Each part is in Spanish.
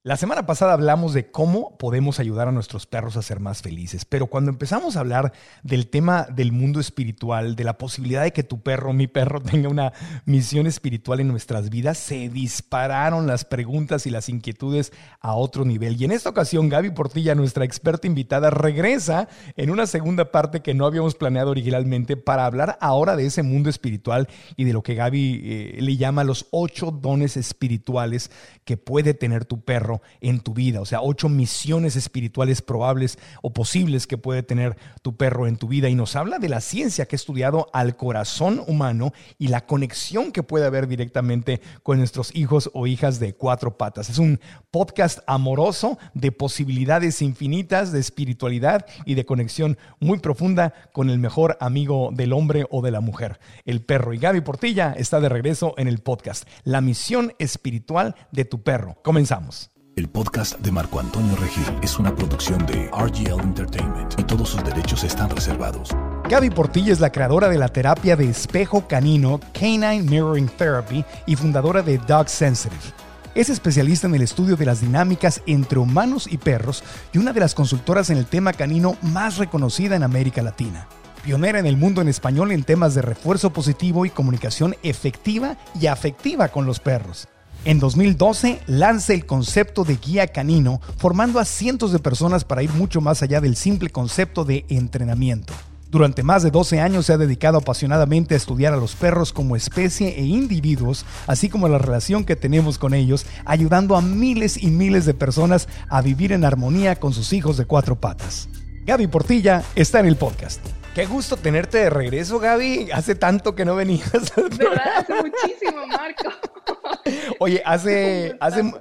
La semana pasada hablamos de cómo podemos ayudar a nuestros perros a ser más felices, pero cuando empezamos a hablar del tema del mundo espiritual, de la posibilidad de que tu perro, mi perro, tenga una misión espiritual en nuestras vidas, se dispararon las preguntas y las inquietudes a otro nivel. Y en esta ocasión, Gaby Portilla, nuestra experta invitada, regresa en una segunda parte que no habíamos planeado originalmente para hablar ahora de ese mundo espiritual y de lo que Gaby le llama los 8 dones espirituales que puede tener tu perro en tu vida, o sea, 8 misiones espirituales probables o posibles que puede tener tu perro en tu vida, y nos habla de la ciencia que ha estudiado al corazón humano y la conexión que puede haber directamente con nuestros hijos o hijas de 4 patas. Es un podcast amoroso de posibilidades infinitas de espiritualidad y de conexión muy profunda con el mejor amigo del hombre o de la mujer, el perro. Y Gaby Portilla está de regreso en el podcast, La misión espiritual de tu perro. Comenzamos. El podcast de Marco Antonio Regil es una producción de RGL Entertainment y todos sus derechos están reservados. Gaby Portilla es la creadora de la terapia de espejo canino Canine Mirroring Therapy y fundadora de Dog Sensitive. Es especialista en el estudio de las dinámicas entre humanos y perros y una de las consultoras en el tema canino más reconocida en América Latina. Pionera en el mundo en español en temas de refuerzo positivo y comunicación efectiva y afectiva con los perros. En 2012 lanza el concepto de guía canino, formando a cientos de personas para ir mucho más allá del simple concepto de entrenamiento. Durante más de 12 años se ha dedicado apasionadamente a estudiar a los perros como especie e individuos, así como la relación que tenemos con ellos, ayudando a miles y miles de personas a vivir en armonía con sus hijos de 4 patas. Gaby Portilla está en el podcast. Qué gusto tenerte de regreso, Gaby. Hace tanto que no venías. ¿Verdad? Hace muchísimo, Marco. Oye, hace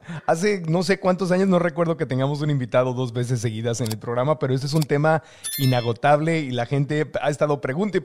no sé cuántos años, no recuerdo que tengamos un invitado 2 veces seguidas en el programa, pero este es un tema inagotable y la gente ha estado pregunte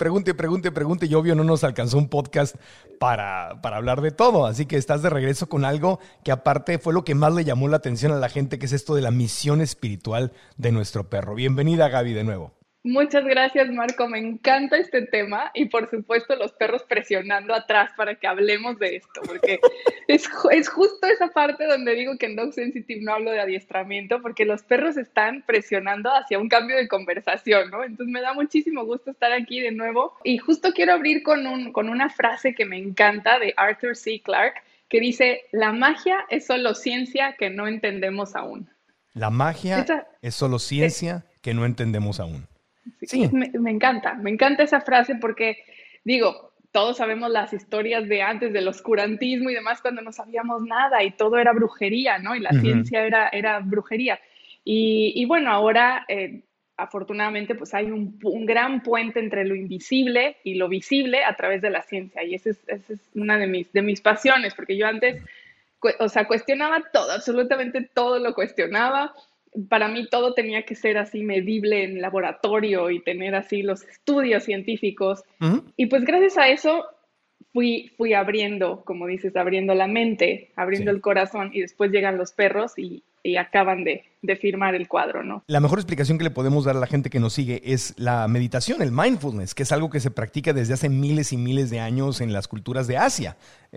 y obvio no nos alcanzó un podcast para hablar de todo. Así que estás de regreso con algo que aparte fue lo que más le llamó la atención a la gente, que es esto de la misión espiritual de nuestro perro. Bienvenida, Gaby, de nuevo. Muchas gracias, Marco. Me encanta este tema y, por supuesto, los perros presionando atrás para que hablemos de esto, porque es justo esa parte donde digo que en Dog Sensitive no hablo de adiestramiento, porque los perros están presionando hacia un cambio de conversación, ¿no? Entonces me da muchísimo gusto estar aquí de nuevo y justo quiero abrir con una frase que me encanta de Arthur C. Clarke, que dice: la magia es solo ciencia que no entendemos aún. La magia es solo ciencia que no entendemos aún. Sí. Me encanta esa frase porque, digo, todos sabemos las historias de antes del oscurantismo y demás, cuando no sabíamos nada y todo era brujería, ¿no? Y la ciencia era brujería. Y bueno, ahora, afortunadamente, pues hay un gran puente entre lo invisible y lo visible a través de la ciencia. Y esa es una de mis pasiones, porque yo antes, cuestionaba todo, absolutamente todo lo cuestionaba. Para mí todo tenía que ser así medible en laboratorio y tener así los estudios científicos. Y pues gracias a eso fui abriendo, como dices, abriendo la mente, abriendo el corazón, y después llegan los perros y acaban de firmar el cuadro, ¿no? La mejor explicación que le podemos dar a la gente que nos sigue es la meditación, el mindfulness, que es algo que se practica desde hace miles y miles de años en las culturas de Asia.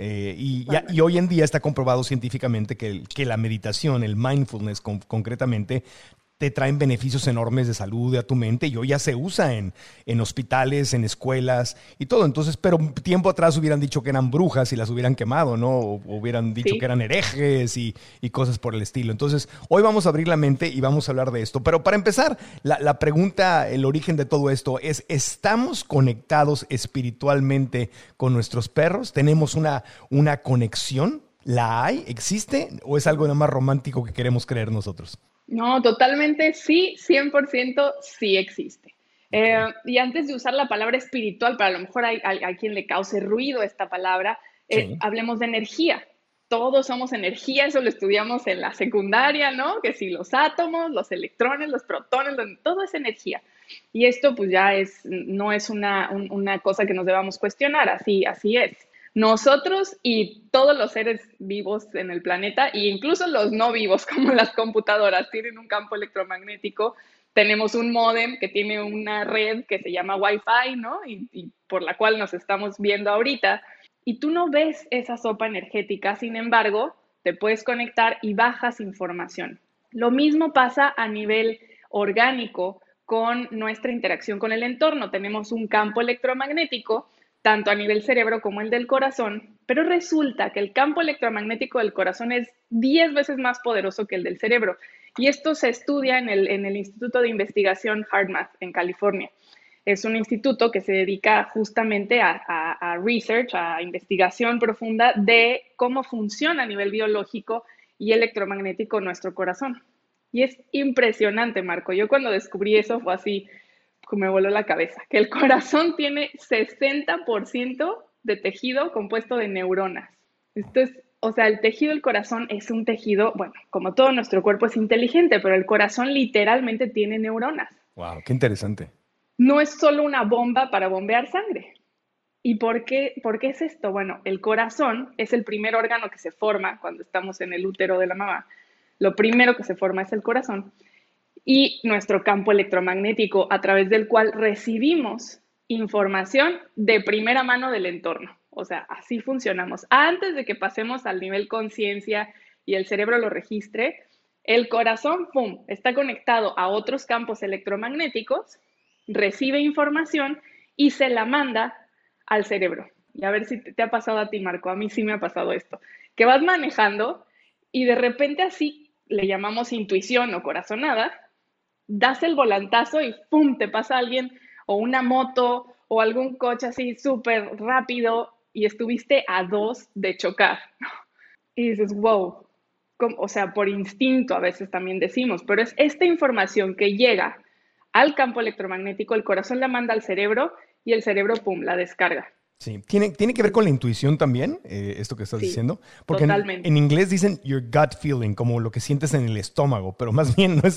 Y hoy en día está comprobado científicamente que la meditación, el mindfulness concretamente, te traen beneficios enormes de salud a tu mente, y hoy ya se usa en hospitales, en escuelas y todo. Entonces, pero tiempo atrás hubieran dicho que eran brujas y las hubieran quemado, ¿no? O hubieran dicho que eran herejes y cosas por el estilo. Entonces, hoy vamos a abrir la mente y vamos a hablar de esto. Pero para empezar, la pregunta, el origen de todo esto es: ¿estamos conectados espiritualmente con nuestros perros? ¿Tenemos una conexión? ¿La hay? ¿Existe? ¿O es algo nada más romántico que queremos creer nosotros? No, totalmente sí, 100% sí existe. Y antes de usar la palabra espiritual, para a lo mejor hay quien le cause ruido esta palabra, hablemos de energía. Todos somos energía, eso lo estudiamos en la secundaria, ¿no? Que si los átomos, los electrones, los protones, todo es energía. Y esto pues ya no es una cosa que nos debamos cuestionar, así es. Nosotros y todos los seres vivos en el planeta, e incluso los no vivos, como las computadoras, tienen un campo electromagnético. Tenemos un módem que tiene una red que se llama Wi-Fi, ¿no? Y por la cual nos estamos viendo ahorita. Y tú no ves esa sopa energética, sin embargo, te puedes conectar y bajas información. Lo mismo pasa a nivel orgánico con nuestra interacción con el entorno. Tenemos un campo electromagnético, tanto a nivel cerebro como el del corazón, pero resulta que el campo electromagnético del corazón es 10 veces más poderoso que el del cerebro. Y esto se estudia en el Instituto de Investigación HeartMath en California. Es un instituto que se dedica justamente a research, a investigación profunda de cómo funciona a nivel biológico y electromagnético nuestro corazón. Y es impresionante, Marco. Yo cuando descubrí eso fue así, me voló la cabeza, que el corazón tiene 60% de tejido compuesto de neuronas. Esto es, o sea, el tejido del corazón es un tejido, bueno, como todo nuestro cuerpo es inteligente, pero el corazón literalmente tiene neuronas. Wow, qué interesante. No es solo una bomba para bombear sangre. ¿Y por qué es esto? Bueno, el corazón es el primer órgano que se forma cuando estamos en el útero de la mamá. Lo primero que se forma es el corazón y nuestro campo electromagnético a través del cual recibimos información de primera mano del entorno. O sea, así funcionamos. Antes de que pasemos al nivel conciencia y el cerebro lo registre, el corazón, ¡pum!, está conectado a otros campos electromagnéticos, recibe información y se la manda al cerebro. Y a ver si te ha pasado a ti, Marco. A mí sí me ha pasado esto. Que vas manejando y de repente así, le llamamos intuición o corazonada, das el volantazo y ¡pum!, te pasa alguien o una moto o algún coche así súper rápido y estuviste a 2 de chocar. Y dices, wow. O sea, por instinto a veces también decimos, pero es esta información que llega al campo electromagnético, el corazón la manda al cerebro y el cerebro, pum, la descarga. Sí, ¿tiene que ver con la intuición también, esto que estás diciendo? Porque totalmente. En inglés dicen your gut feeling, como lo que sientes en el estómago, pero más bien no es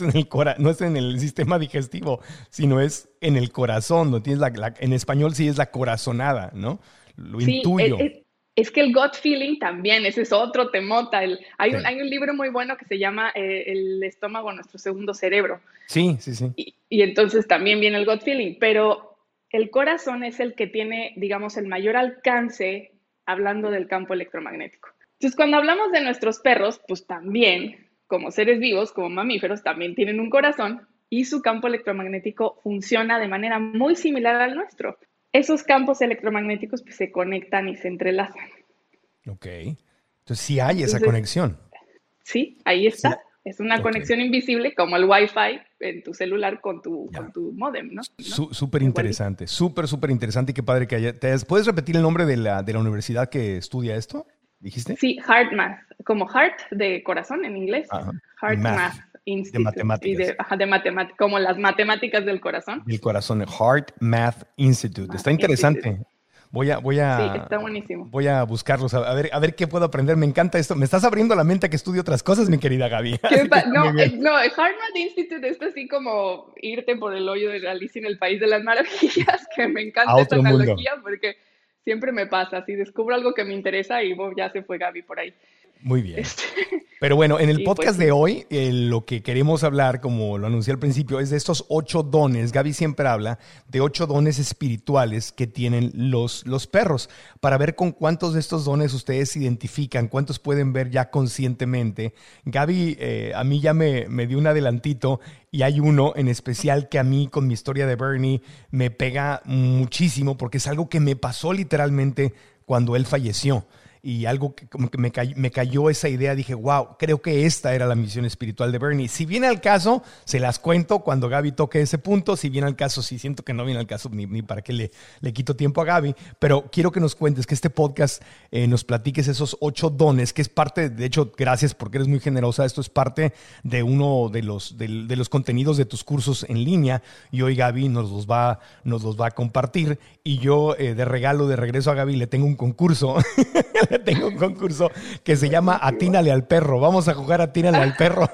en el sistema digestivo, sino es en el corazón, ¿no? Tienes en español sí es la corazonada, ¿no? Lo intuyo. Es que el gut feeling también, ese es otro temota. Hay un libro muy bueno que se llama El estómago, nuestro segundo cerebro. Sí. Y entonces también viene el gut feeling, pero el corazón es el que tiene, digamos, el mayor alcance hablando del campo electromagnético. Entonces, cuando hablamos de nuestros perros, pues también, como seres vivos, como mamíferos, también tienen un corazón y su campo electromagnético funciona de manera muy similar al nuestro. Esos campos electromagnéticos pues, se conectan y se entrelazan. Ok. Entonces sí hay esa conexión. Sí, ahí está. Sí. Es una conexión invisible como el Wi-Fi en tu celular con tu módem, ¿no? Súper interesante, súper interesante y qué padre que haya. ¿Puedes repetir el nombre de la universidad que estudia esto? ¿Dijiste? Sí, HeartMath, como heart de corazón en inglés. HeartMath Institute. De matemáticas. De matemáticas, como las matemáticas del corazón. Del corazón, HeartMath Institute. Está interesante. Institute. Sí, está buenísimo. Voy a buscarlos, a ver qué puedo aprender. Me encanta esto. Me estás abriendo la mente a que estudie otras cosas, mi querida Gaby. No, el HeartMath Institute es así como irte por el hoyo de Alicia en el País de las Maravillas, que me encanta esta analogía porque siempre me pasa. Si descubro algo que me interesa y ya se fue Gaby por ahí. Muy bien. Pero bueno, en el podcast de hoy, lo que queremos hablar, como lo anuncié al principio, es de estos 8 dones. Gaby siempre habla de 8 dones espirituales que tienen los perros, para ver con cuántos de estos dones ustedes se identifican, cuántos pueden ver ya conscientemente. Gaby a mí ya me dio un adelantito y hay uno en especial que a mí con mi historia de Bernie me pega muchísimo porque es algo que me pasó literalmente cuando él falleció. Y algo que como que me cayó esa idea, dije, wow, creo que esta era la misión espiritual de Bernie. Si viene al caso, se las cuento cuando Gaby toque ese punto. Si viene al caso, sí siento que no viene al caso ni para qué le quito tiempo a Gaby. Pero quiero que nos cuentes, que este podcast nos platiques esos 8 dones, que es parte, de hecho, gracias porque eres muy generosa. Esto es parte de uno de los contenidos de tus cursos en línea. Y hoy Gaby nos los va a compartir. Y yo de regreso a Gaby le tengo un concurso. Tengo un concurso que se llama Atínale al perro. Vamos a jugar Atínale al perro.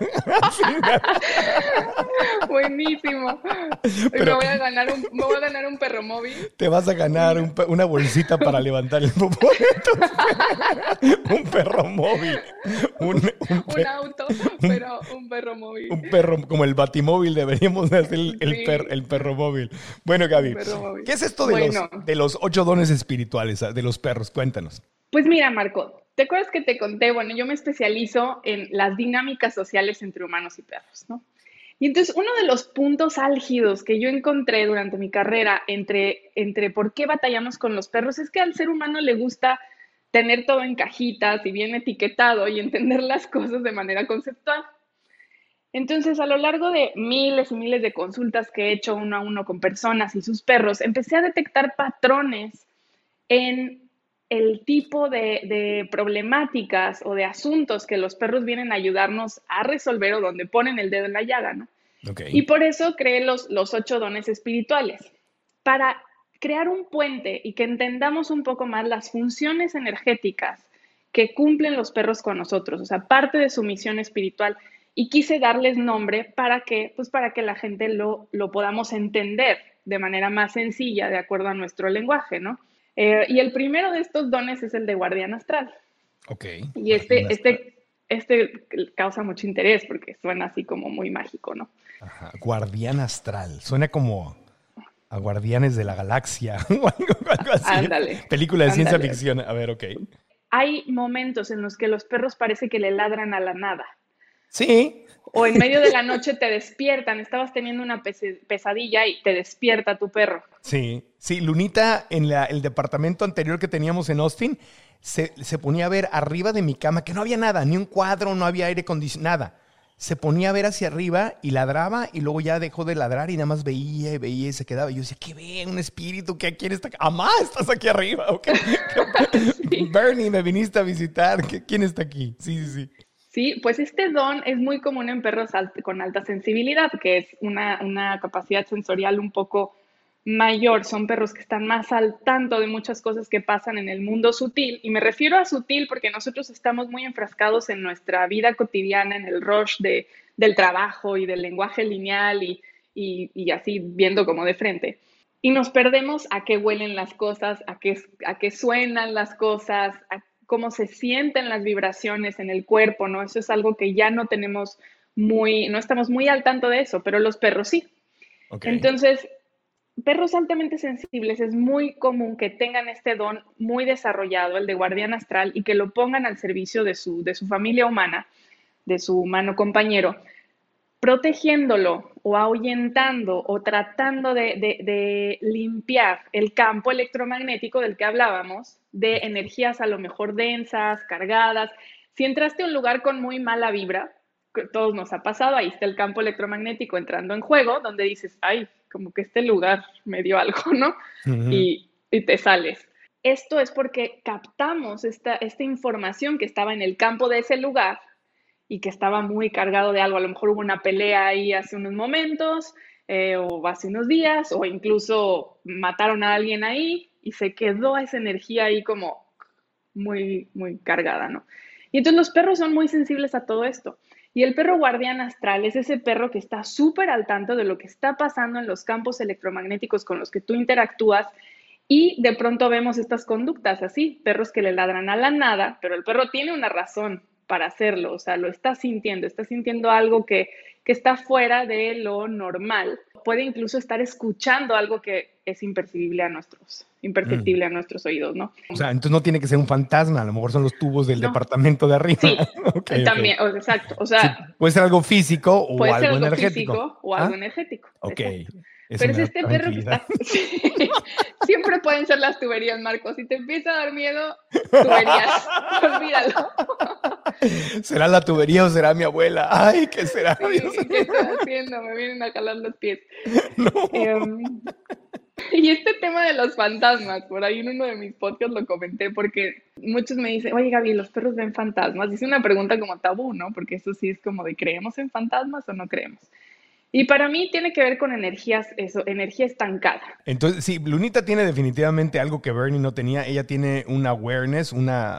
Buenísimo. Me voy a ganar un perro móvil. Te vas a ganar una bolsita para levantar el popó. Un perro móvil. Un auto, pero un perro móvil. Un perro, como el batimóvil, deberíamos hacer el perro móvil. Bueno, Gaby, ¿qué es esto de los 8 dones espirituales de los perros? Cuéntanos. Pues mira, Marco, ¿te acuerdas que te conté? Bueno, yo me especializo en las dinámicas sociales entre humanos y perros, ¿no? Y entonces uno de los puntos álgidos que yo encontré durante mi carrera entre por qué batallamos con los perros es que al ser humano le gusta tener todo en cajitas y bien etiquetado y entender las cosas de manera conceptual. Entonces, a lo largo de miles y miles de consultas que he hecho uno a uno con personas y sus perros, empecé a detectar patrones en el tipo de problemáticas o de asuntos que los perros vienen a ayudarnos a resolver o donde ponen el dedo en la llaga, ¿no? Ok. Y por eso creé los 8 dones espirituales, para crear un puente y que entendamos un poco más las funciones energéticas que cumplen los perros con nosotros, o sea, parte de su misión espiritual. Y quise darles nombre para que, pues para que la gente lo podamos entender de manera más sencilla, de acuerdo a nuestro lenguaje, ¿no? Y el primero de estos dones es el de guardián astral. Ok. Y Guardián astral. este causa mucho interés porque suena así como muy mágico, ¿no? Ajá. Guardián astral. Suena como a Guardianes de la Galaxia o algo así. Ándale, Película de ciencia ándale. ficción. A ver, ok. Hay momentos en los que los perros parece que le ladran a la nada. Sí. O en medio de la noche te despiertan, estabas teniendo una pesadilla y te despierta tu perro. Sí, sí, Lunita en el departamento anterior que teníamos en Austin se ponía a ver arriba de mi cama, que no había nada, ni un cuadro, no había aire acondicionado, nada. Se ponía a ver hacia arriba y ladraba y luego ya dejó de ladrar y nada más veía y veía y se quedaba. Y yo decía, ¿qué ve? ¿Un espíritu? ¿Quién está aquí? ¡Amá, estás aquí arriba! Okay. Sí. Bernie, me viniste a visitar. ¿Quién está aquí? Sí, sí, sí. Sí, pues este don es muy común en perros con alta sensibilidad, que es una capacidad sensorial un poco mayor. Son perros que están más al tanto de muchas cosas que pasan en el mundo sutil. Y me refiero a sutil porque nosotros estamos muy enfrascados en nuestra vida cotidiana, en el rush del trabajo y del lenguaje lineal y así viendo como de frente. Y nos perdemos a qué huelen las cosas, a qué suenan las cosas, a cómo se sienten las vibraciones en el cuerpo, ¿no? Eso es algo que ya no tenemos no estamos muy al tanto de eso, pero los perros sí. Ok. Entonces, perros altamente sensibles es muy común que tengan este don muy desarrollado, el de guardián astral, y que lo pongan al servicio de su familia humana, de su humano compañero, protegiéndolo o ahuyentando o tratando de limpiar el campo electromagnético del que hablábamos, de energías a lo mejor densas, cargadas. Si entraste a un lugar con muy mala vibra, que todos nos ha pasado, ahí está el campo electromagnético entrando en juego, donde dices, ay, como que este lugar me dio algo, ¿no? Ujú. Y te sales. Esto es porque captamos esta información que estaba en el campo de ese lugar y que estaba muy cargado de algo. A lo mejor hubo una pelea ahí hace unos momentos, o hace unos días, o incluso mataron a alguien ahí y se quedó esa energía ahí como muy, muy cargada, ¿no? Y entonces los perros son muy sensibles a todo esto. Y el perro guardián astral es ese perro que está súper al tanto de lo que está pasando en los campos electromagnéticos con los que tú interactúas y de pronto vemos estas conductas así, perros que le ladran a la nada, pero el perro tiene una razón para hacerlo, o sea, lo está sintiendo algo que está fuera de lo normal. Puede incluso estar escuchando algo que es Mm. imperceptible a nuestros oídos, ¿no? O sea, entonces no tiene que ser un fantasma, a lo mejor son los tubos del No, departamento de arriba. sí, Ok, ok. también, exacto, o Sí, sea, puede ser algo físico o puede ser algo algo energético. físico o algo ¿Ah? energético, Ok, exacto. eso Pero me es da este perro que tranquilidad. está... Sí, siempre pueden ser las tuberías, Marcos. Si te empieza a dar miedo, tuberías. Olvídalo. ¿Será la tubería o será mi abuela? Ay, ¿qué será? Dios Sí, ¿qué mío. estoy haciendo? Me vienen a jalar los pies. No. Em, y este tema de los fantasmas, por ahí en uno de mis podcasts lo comenté porque muchos me dicen, oye Gaby, ¿los perros ven fantasmas? Y es una pregunta como tabú, ¿no? Porque eso sí es como de, ¿creemos en fantasmas o no creemos? Y para mí tiene que ver con energías, eso, energía estancada. Entonces, sí, Lunita tiene definitivamente algo que Bernie no tenía. Ella tiene una awareness,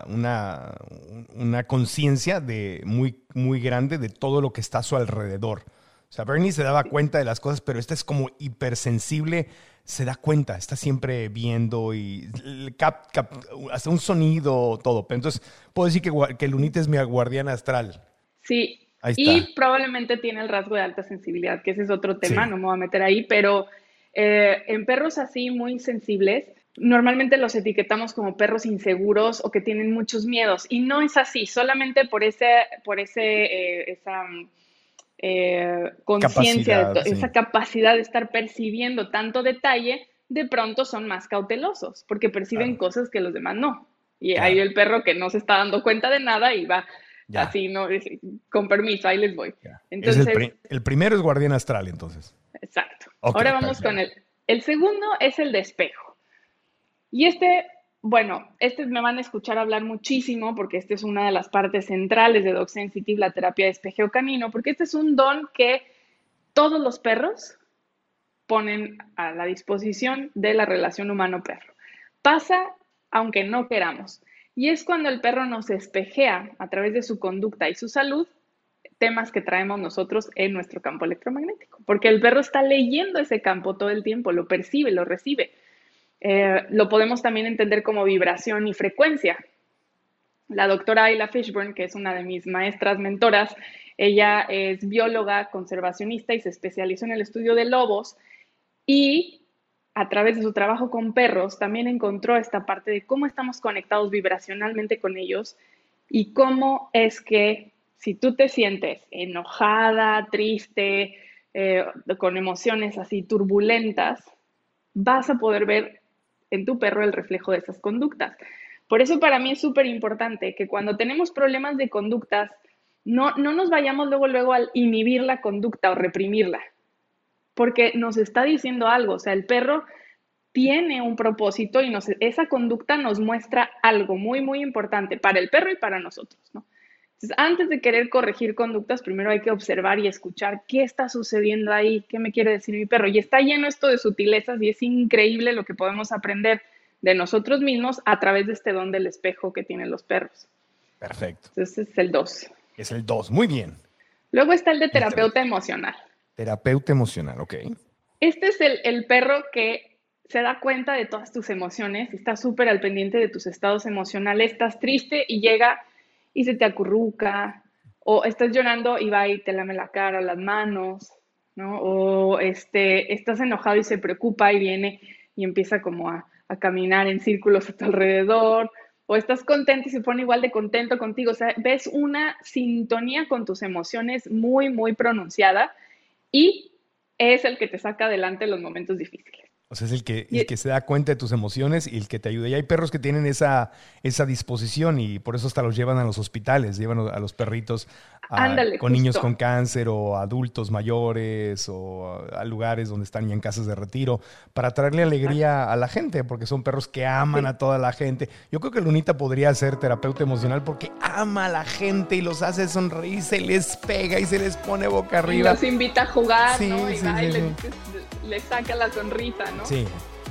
una conciencia muy, muy grande de todo lo que está a su alrededor. O sea, Bernie se daba cuenta de las cosas, pero esta es como hipersensible, se da cuenta, está siempre viendo y hace un sonido, todo. Pero entonces, puedo decir que Lunita es mi guardiana astral. Sí, Ahí está. y probablemente tiene el rasgo de alta sensibilidad, que ese es otro tema, Sí. no me voy a meter ahí, pero en perros así muy sensibles normalmente los etiquetamos como perros inseguros o que tienen muchos miedos y no es así, solamente esa conciencia, Capacidad, sí. esa capacidad de estar percibiendo tanto detalle, de pronto son más cautelosos porque perciben Claro, cosas que los demás no. Y hay claro. el perro que no se está dando cuenta de nada y va Ya, así, ¿no? Con permiso, ahí les voy. ya. Es Entonces, el primero es guardián astral, entonces. exacto. Ok, Ahora vamos con perfecto. el segundo es el de espejo. Y bueno, me van a escuchar hablar muchísimo porque esta es una de las partes centrales de Dog Sensitive, la terapia de espejeo canino, porque este es un don que todos los perros ponen a la disposición de la relación humano-perro. Pasa aunque no queramos. Y es cuando el perro nos espejea a través de su conducta y su salud temas que traemos nosotros en nuestro campo electromagnético, porque el perro está leyendo ese campo todo el tiempo, lo percibe, lo recibe. Lo podemos también entender como vibración y frecuencia. La doctora Ayla Fishburne, que es una de mis maestras mentoras, ella es bióloga conservacionista y se especializó en el estudio de lobos y a través de su trabajo con perros también encontró esta parte de cómo estamos conectados vibracionalmente con ellos y cómo es que si tú te sientes enojada, triste, con emociones así turbulentas, vas a poder ver en tu perro el reflejo de esas conductas. Por eso para mí es súper importante que cuando tenemos problemas de conductas, no nos vayamos luego al inhibir la conducta o reprimirla, porque nos está diciendo algo. O sea, el perro tiene un propósito y esa conducta nos muestra algo muy, muy importante para el perro y para nosotros, ¿no? Entonces, antes de querer corregir conductas, primero hay que observar y escuchar qué está sucediendo ahí, qué me quiere decir mi perro. Y está lleno esto de sutilezas y es increíble lo que podemos aprender de nosotros mismos a través de este don del espejo que tienen los perros. Perfecto. Entonces, es el 2. Es el 2. Muy bien. Luego está el de El 3. terapeuta emocional. Terapeuta emocional, ok. Este es el perro que se da cuenta de todas tus emociones, está súper al pendiente de tus estados emocionales, estás triste y llega y se te acurruca, o estás llorando y va y te lame la cara, las manos, ¿no? O estás enojado y se preocupa y viene y empieza como a caminar en círculos a tu alrededor, o estás contento y se pone igual de contento contigo, o sea, ves una sintonía con tus emociones muy, muy pronunciada y es el que te saca adelante en los momentos difíciles. O sea, es el que se da cuenta de tus emociones y el que te ayuda. Y hay perros que tienen esa disposición y por eso hasta los llevan a los hospitales, llevan a los perritos Ándale, con niños justo. con cáncer o adultos mayores o a lugares donde están ya en casas de retiro para traerle alegría a la gente, porque son perros que aman Sí. a toda la gente. Yo creo que Lunita podría ser terapeuta emocional porque ama a la gente y los hace sonreír, se les pega y se les pone boca Y arriba. los invita a jugar, Sí, ¿no? Y sí, va y sí, le saca la sonrisa, ¿no? sí.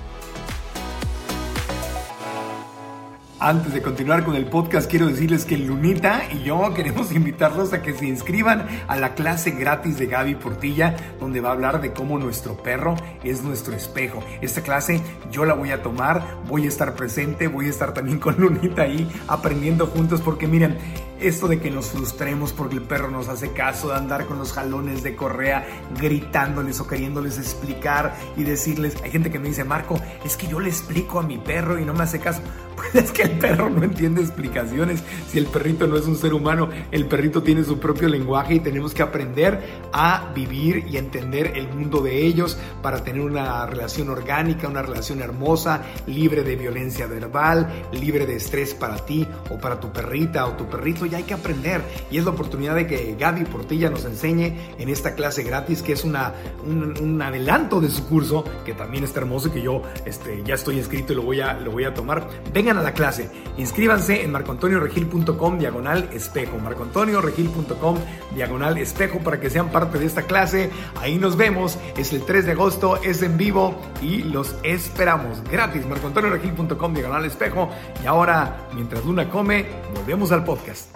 Antes de continuar con el podcast, quiero decirles que Lunita y yo queremos invitarlos a que se inscriban a la clase gratis de Gaby Portilla, donde va a hablar de cómo nuestro perro es nuestro espejo. Esta clase yo la voy a tomar, voy a estar presente, voy a estar también con Lunita ahí aprendiendo juntos, porque miren, esto de que nos frustremos porque el perro nos hace caso, de andar con los jalones de correa, gritándoles o queriéndoles explicar y decirles, hay gente que me dice, Marco, es que yo le explico a mi perro y no me hace caso. Pues es que el perro no entiende explicaciones. Si el perrito no es un ser humano, el perrito tiene su propio lenguaje y tenemos que aprender a vivir y entender el mundo de ellos para tener una relación orgánica, una relación hermosa, libre de violencia verbal, libre de estrés para ti o para tu perrita o tu perrito. Y hay que aprender, y es la oportunidad de que Gaby Portilla nos enseñe en esta clase gratis, que es un adelanto de su curso, que también está hermoso y que yo ya estoy inscrito y lo voy a tomar. Vengan a la clase, inscríbanse en marcoantonioregil.com/espejo, marcoantonioregil.com/espejo, para que sean parte de esta clase. Ahí nos vemos, es el 3 de agosto, es en vivo y los esperamos gratis, marcoantonioregil.com/espejo. Y ahora, mientras Luna come, volvemos al podcast.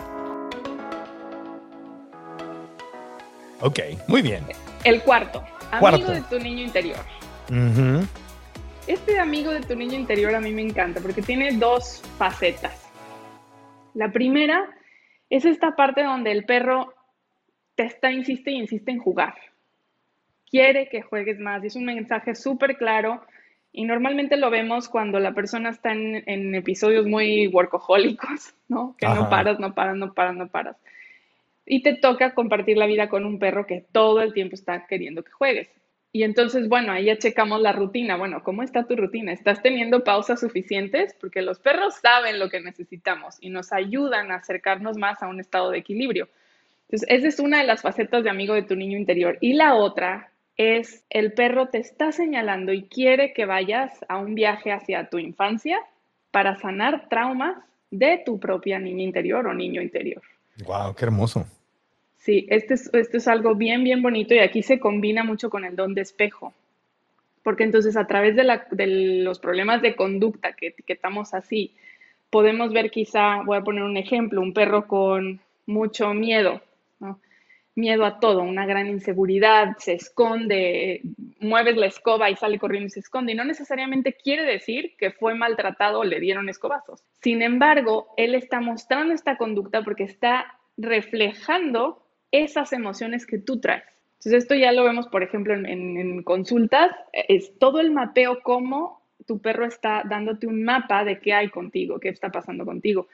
Ok, muy bien. El cuarto, amigo de tu niño interior. Uh-huh. Este amigo de tu niño interior a mí me encanta porque tiene dos facetas. La primera es esta parte donde el perro insiste y insiste en jugar. Quiere que juegues más y es un mensaje súper claro Y normalmente lo vemos cuando la persona está en episodios muy workahólicos, ¿no? Que no paras, no paras, no paras, no paras. Y te toca compartir la vida con un perro que todo el tiempo está queriendo que juegues. Y entonces, bueno, ahí ya checamos la rutina. Bueno, ¿cómo está tu rutina? ¿Estás teniendo pausas suficientes? Porque los perros saben lo que necesitamos y nos ayudan a acercarnos más a un estado de equilibrio. Entonces, esa es una de las facetas de amigo de tu niño interior. Y la otra es el perro te está señalando y quiere que vayas a un viaje hacia tu infancia para sanar traumas de tu propia niña interior o niño interior. Wow, qué hermoso. Sí, esto es algo bien, bien bonito y aquí se combina mucho con el don de espejo, porque entonces a través de los problemas de conducta que etiquetamos así, podemos ver quizá, voy a poner un ejemplo, un perro con mucho miedo, ¿no? Miedo a todo, una gran inseguridad, se esconde, mueves la escoba y sale corriendo y se esconde. Y no necesariamente quiere decir que fue maltratado o le dieron escobazos. Sin embargo, él está mostrando esta conducta porque está reflejando esas emociones que tú traes. Entonces, esto ya lo vemos, por ejemplo, en consultas, es todo el mapeo, cómo tu perro está dándote un mapa de qué hay contigo, qué está pasando contigo.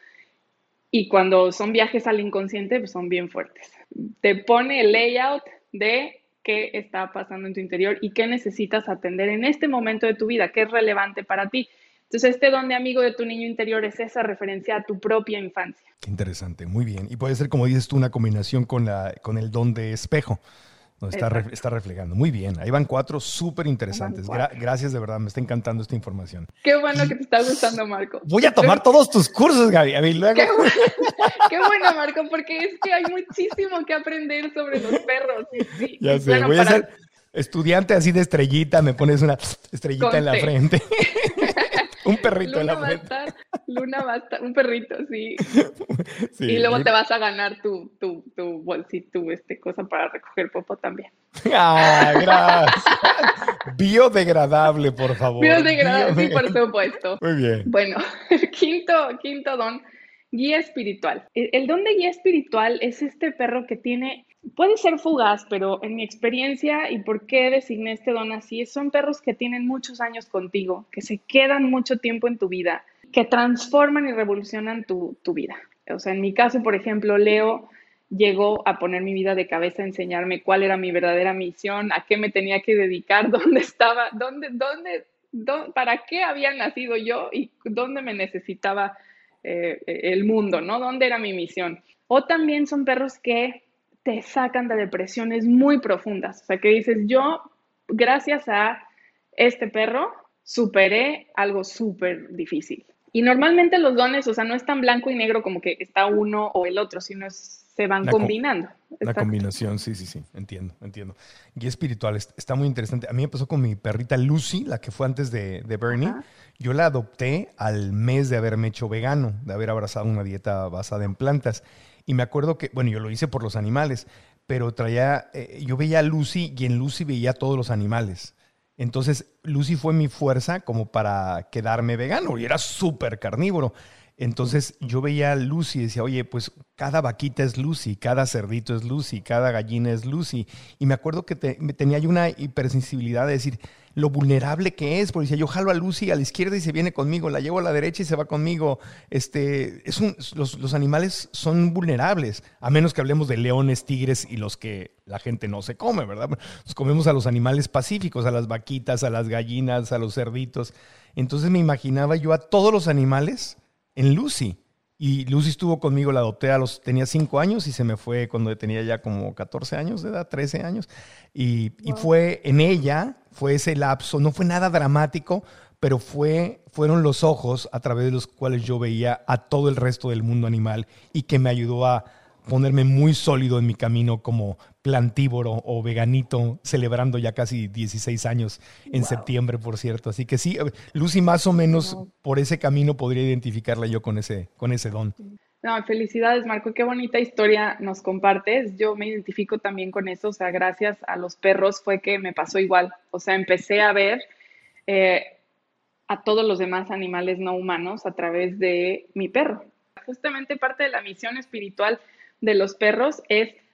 Y cuando son viajes al inconsciente, pues son bien fuertes. Te pone el layout de qué está pasando en tu interior y qué necesitas atender en este momento de tu vida, qué es relevante para ti. Entonces, este don de amigo de tu niño interior es esa referencia a tu propia infancia. Qué interesante, muy bien. Y puede ser, como dices tú, una combinación con el don de espejo. Donde está reflejando. Muy bien, ahí van 4 súper interesantes. Gracias, de verdad, me está encantando esta información. Qué bueno que te está gustando, Marco. Voy a tomar todos tus cursos, Gaby. Luego. Qué bueno, Marco, porque es que hay muchísimo que aprender sobre los perros. Sí, ya sé, bueno, voy a ser estudiante así de estrellita, me pones una estrellita en la frente. Un perrito Luna en la frente. Luna va a estar, un perrito, sí. Y luego te vas a ganar tu bolsito, cosa para recoger popo también. Ah, gracias. Biodegradable, por favor. Biodegradable, sí, por supuesto. Muy bien. Bueno, el quinto don, guía espiritual. El don de guía espiritual es este perro que puede ser fugaz, pero en mi experiencia y por qué designé este don así, son perros que tienen muchos años contigo, que se quedan mucho tiempo en tu vida, que transforman y revolucionan tu vida. O sea, en mi caso, por ejemplo, Leo llegó a poner mi vida de cabeza, a enseñarme cuál era mi verdadera misión, a qué me tenía que dedicar, dónde estaba, para qué había nacido yo y dónde me necesitaba el mundo, ¿no? ¿Dónde era mi misión? O también son perros que te sacan de depresiones muy profundas. O sea, que dices, yo, gracias a este perro, superé algo súper difícil. Y normalmente los dones, o sea, no es tan blanco y negro como que está uno o el otro, sino se van combinando. La combinación, sí, entiendo. Guía espiritual, está muy interesante. A mí me pasó con mi perrita Lucy, la que fue antes de Bernie. Ajá. Yo la adopté al mes de haberme hecho vegano, de haber abrazado una dieta basada en plantas. Y me acuerdo que, bueno, yo lo hice por los animales, pero yo veía a Lucy y en Lucy veía a todos los animales. Entonces, Lucy fue mi fuerza como para quedarme vegano y era súper carnívoro. Entonces, yo veía a Lucy y decía, oye, pues cada vaquita es Lucy, cada cerdito es Lucy, cada gallina es Lucy. Y me acuerdo que tenía yo una hipersensibilidad de decir lo vulnerable que es, porque decía, yo jalo a Lucy a la izquierda y se viene conmigo, la llevo a la derecha y se va conmigo. Los animales son vulnerables, a menos que hablemos de leones, tigres y los que la gente no se come, ¿verdad? Nos comemos a los animales pacíficos, a las vaquitas, a las gallinas, a los cerditos. Entonces me imaginaba yo a todos los animales en Lucy. Y Lucy estuvo conmigo, la adopté tenía 5 años y se me fue cuando tenía ya como 14 años de edad, 13 años. Y fue en ella, fue ese lapso, no fue nada dramático, pero fueron los ojos a través de los cuales yo veía a todo el resto del mundo animal y que me ayudó a ponerme muy sólido en mi camino como plantívoro o veganito, celebrando ya casi 16 años en septiembre, por cierto. Así que sí, Lucy más o menos por ese camino podría identificarla yo con ese don. No, felicidades, Marco. Qué bonita historia nos compartes. Yo me identifico también con eso. O sea, gracias a los perros fue que me pasó igual. O sea, empecé a ver a todos los demás animales no humanos a través de mi perro. Justamente parte de la misión espiritual de los perros es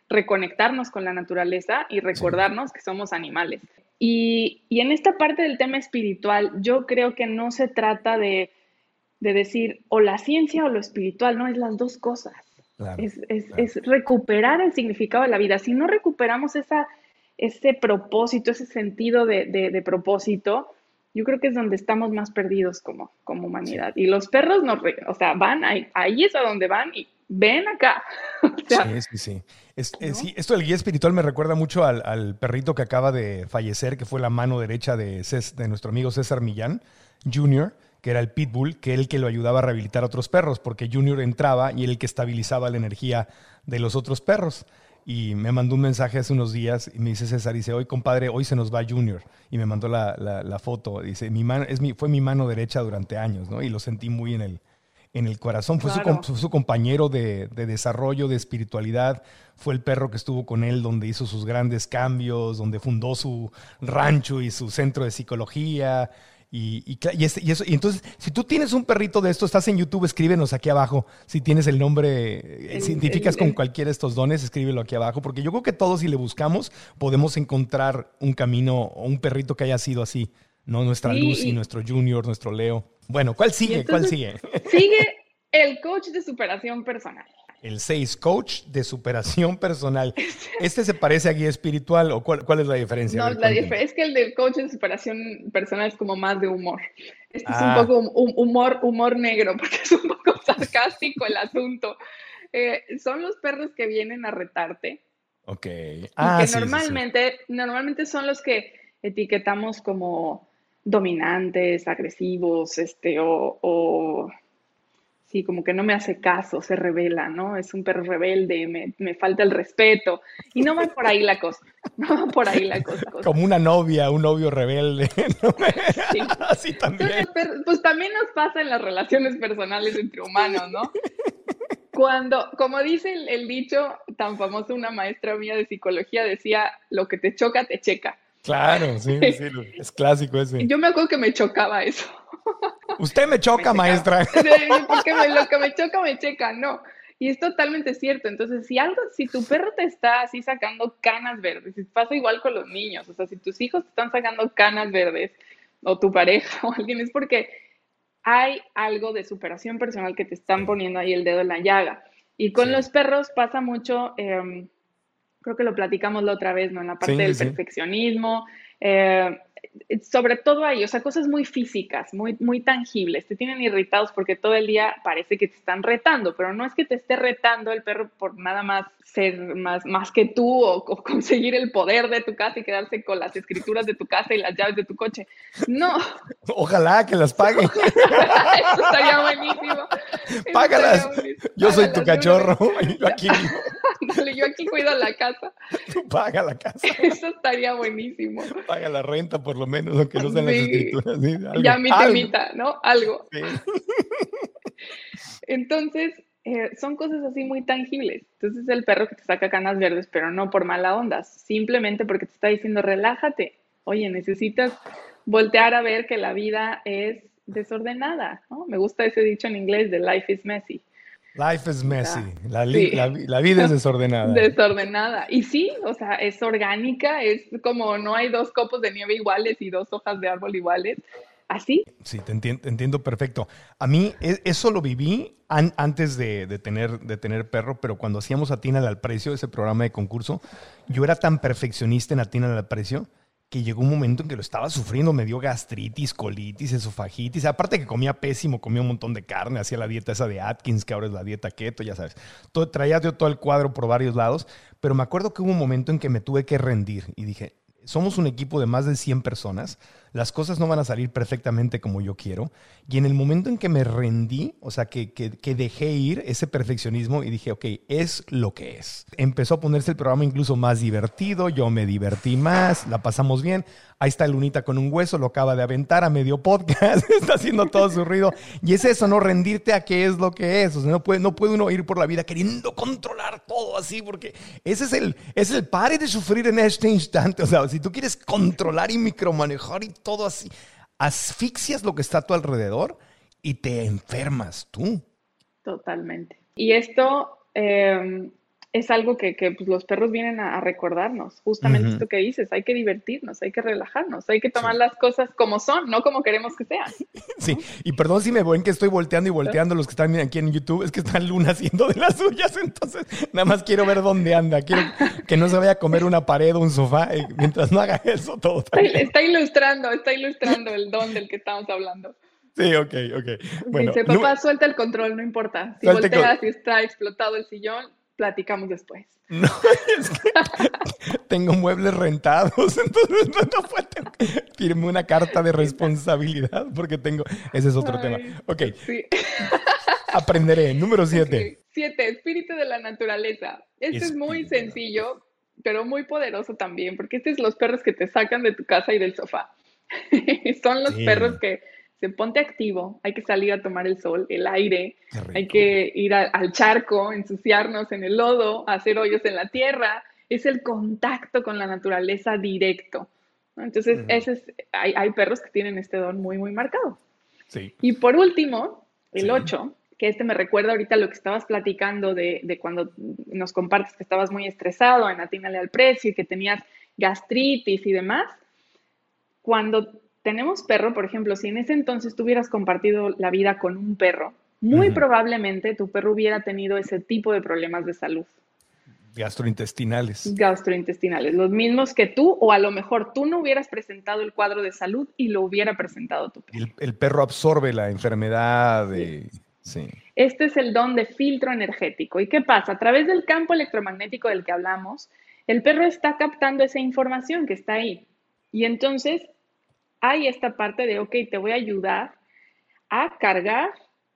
reconectarnos con la naturaleza y recordarnos que somos animales. Y en esta parte del tema espiritual, yo creo que no se trata de decir o la ciencia o lo espiritual, no, es las dos cosas. Claro, Es recuperar el significado de la vida. Si no recuperamos ese propósito, ese sentido de propósito, yo creo que es donde estamos más perdidos como humanidad. Sí. Y los perros van ahí es a donde van y ven acá. Sí. ¿No? Sí, esto del guía espiritual me recuerda mucho al perrito que acaba de fallecer, que fue la mano derecha de nuestro amigo César Millán Jr., que era el pitbull, que era el que lo ayudaba a rehabilitar a otros perros, porque Junior entraba y era el que estabilizaba la energía de los otros perros. Y me mandó un mensaje hace unos días y me dice César, dice, hoy compadre, hoy se nos va Junior. Y me mandó la foto. Dice, fue mi mano derecha durante años, ¿no? Y lo sentí muy en el corazón. Fue claro. su compañero de desarrollo, de espiritualidad. Fue el perro que estuvo con él, donde hizo sus grandes cambios, donde fundó su rancho y su centro de psicología. Y entonces, si tú tienes un perrito de esto, estás en YouTube, escríbenos aquí abajo. Si tienes el nombre, si identificas con cualquiera de estos dones, escríbelo aquí abajo. Porque yo creo que todos, si le buscamos, podemos encontrar un camino o un perrito que haya sido así, ¿no? Nuestra Lucy, nuestro Junior, nuestro Leo. Bueno, ¿cuál sigue? ¿Cuál sigue? Sigue el coach de superación personal. El 6, coach de superación personal. ¿Este se parece a guía espiritual o cuál es la diferencia? No, la diferencia es que el del coach de superación personal es como más de humor. Este es un poco humor negro, porque es un poco sarcástico el asunto. Son los perros que vienen a retarte. Ok. Y que normalmente son los que etiquetamos como dominantes, agresivos, sí, como que no me hace caso, se revela, ¿no? Es un perro rebelde, me falta el respeto. Y no va por ahí la cosa. Como una novia, un novio rebelde, ¿no? Sí. Así también. Entonces, pues también nos pasa en las relaciones personales entre humanos, ¿no? Como dice el dicho tan famoso, una maestra mía de psicología decía, lo que te choca, te checa. Claro, sí, es clásico ese. Yo me acuerdo que me chocaba eso. Usted me choca, maestra. Sí, porque lo que me choca, me checa, no. Y es totalmente cierto. Entonces, si tu perro te está así sacando canas verdes, si pasa igual con los niños, o sea, si tus hijos te están sacando canas verdes, o tu pareja o alguien, es porque hay algo de superación personal que te están poniendo ahí el dedo en la llaga. Y con los perros pasa mucho, creo que lo platicamos la otra vez, ¿no? En la parte del perfeccionismo, sobre todo ahí, o sea, cosas muy físicas, muy, muy tangibles. Te tienen irritados porque todo el día parece que te están retando, pero no es que te esté retando el perro por nada más ser más que tú o conseguir el poder de tu casa y quedarse con las escrituras de tu casa y las llaves de tu coche. No. Ojalá que las pague. Eso estaría buenísimo. Págalas. Yo soy tu cachorro. Yo aquí cuido la casa. Tú paga la casa. Eso estaría buenísimo. Paga la renta, por lo menos, aunque no sean las escrituras. ¿Sí? Algo, ya mi temita, ¿no? Algo. Sí. Entonces, son cosas así muy tangibles. Entonces, es el perro que te saca canas verdes, pero no por mala onda, simplemente porque te está diciendo, relájate. Oye, necesitas voltear a ver que la vida es desordenada, ¿no? Me gusta ese dicho en inglés de life is messy. Life is messy. La vida es desordenada. Desordenada. Y sí, o sea, es orgánica, es como no hay dos copos de nieve iguales y dos hojas de árbol iguales. ¿Así? Sí, te entiendo perfecto. A mí eso lo viví antes de tener perro, pero cuando hacíamos Atínale al Precio, ese programa de concurso, yo era tan perfeccionista en Atínale al Precio que llegó un momento en que lo estaba sufriendo, me dio gastritis, colitis, esofagitis, aparte que comía pésimo, comía un montón de carne, hacía la dieta esa de Atkins, que ahora es la dieta keto, ya sabes. Traía todo el cuadro por varios lados, pero me acuerdo que hubo un momento en que me tuve que rendir y dije, somos un equipo de más de 100 personas, las cosas no van a salir perfectamente como yo quiero, y en el momento en que me rendí, o sea, que dejé ir ese perfeccionismo y dije, ok, es lo que es. Empezó a ponerse el programa incluso más divertido, yo me divertí más, la pasamos bien. Ahí está Lunita con un hueso, lo acaba de aventar a medio podcast, está haciendo todo su ruido. Y es eso, ¿no? Rendirte a qué es lo que es. O sea, no puede uno ir por la vida queriendo controlar todo así, porque ese es el pare de sufrir en este instante. O sea, si tú quieres controlar y micromanejar y todo así, asfixias lo que está a tu alrededor y te enfermas tú. Totalmente. Y esto es algo que pues, los perros vienen a recordarnos. Justamente esto que dices, hay que divertirnos, hay que relajarnos, hay que tomar las cosas como son, no como queremos que sean. Sí, y perdón si me ven que estoy volteando y volteando los que están aquí en YouTube, es que están Luna haciendo de las suyas, entonces nada más quiero ver dónde anda, quiero que no se vaya a comer una pared o un sofá, mientras no haga eso todo. Está ilustrando el don del que estamos hablando. Sí, ok. Bueno, dice, papá, suelta el control, no importa. Si volteas y está explotado el sillón, platicamos después. No, es que tengo muebles rentados, entonces no puedo. Firme una carta de responsabilidad porque tengo... Ese es otro tema. Ok. Sí. Aprenderé. Número 7. Okay. 7. Espíritu de la naturaleza. Este es muy sencillo, pero muy poderoso también, porque este es los perros que te sacan de tu casa y del sofá. Son los perros que... ponte activo, hay que salir a tomar el sol, el aire, hay que ir al charco, ensuciarnos en el lodo, hacer hoyos en la tierra. Es el contacto con la naturaleza directo, ¿no? Entonces, hay perros que tienen este don muy, muy marcado. Sí. Y por último, el 8, que me recuerda ahorita lo que estabas platicando de cuando nos compartes que estabas muy estresado en Atínale al Precio y que tenías gastritis y demás. Cuando tenemos perro, por ejemplo, si en ese entonces tú hubieras compartido la vida con un perro, muy probablemente tu perro hubiera tenido ese tipo de problemas de salud. Gastrointestinales, los mismos que tú, o a lo mejor tú no hubieras presentado el cuadro de salud y lo hubiera presentado tu perro. El perro absorbe la enfermedad. Sí. Este es el don de filtro energético. ¿Y qué pasa? A través del campo electromagnético del que hablamos, el perro está captando esa información que está ahí. Y entonces hay esta parte de, ok, te voy a ayudar a cargar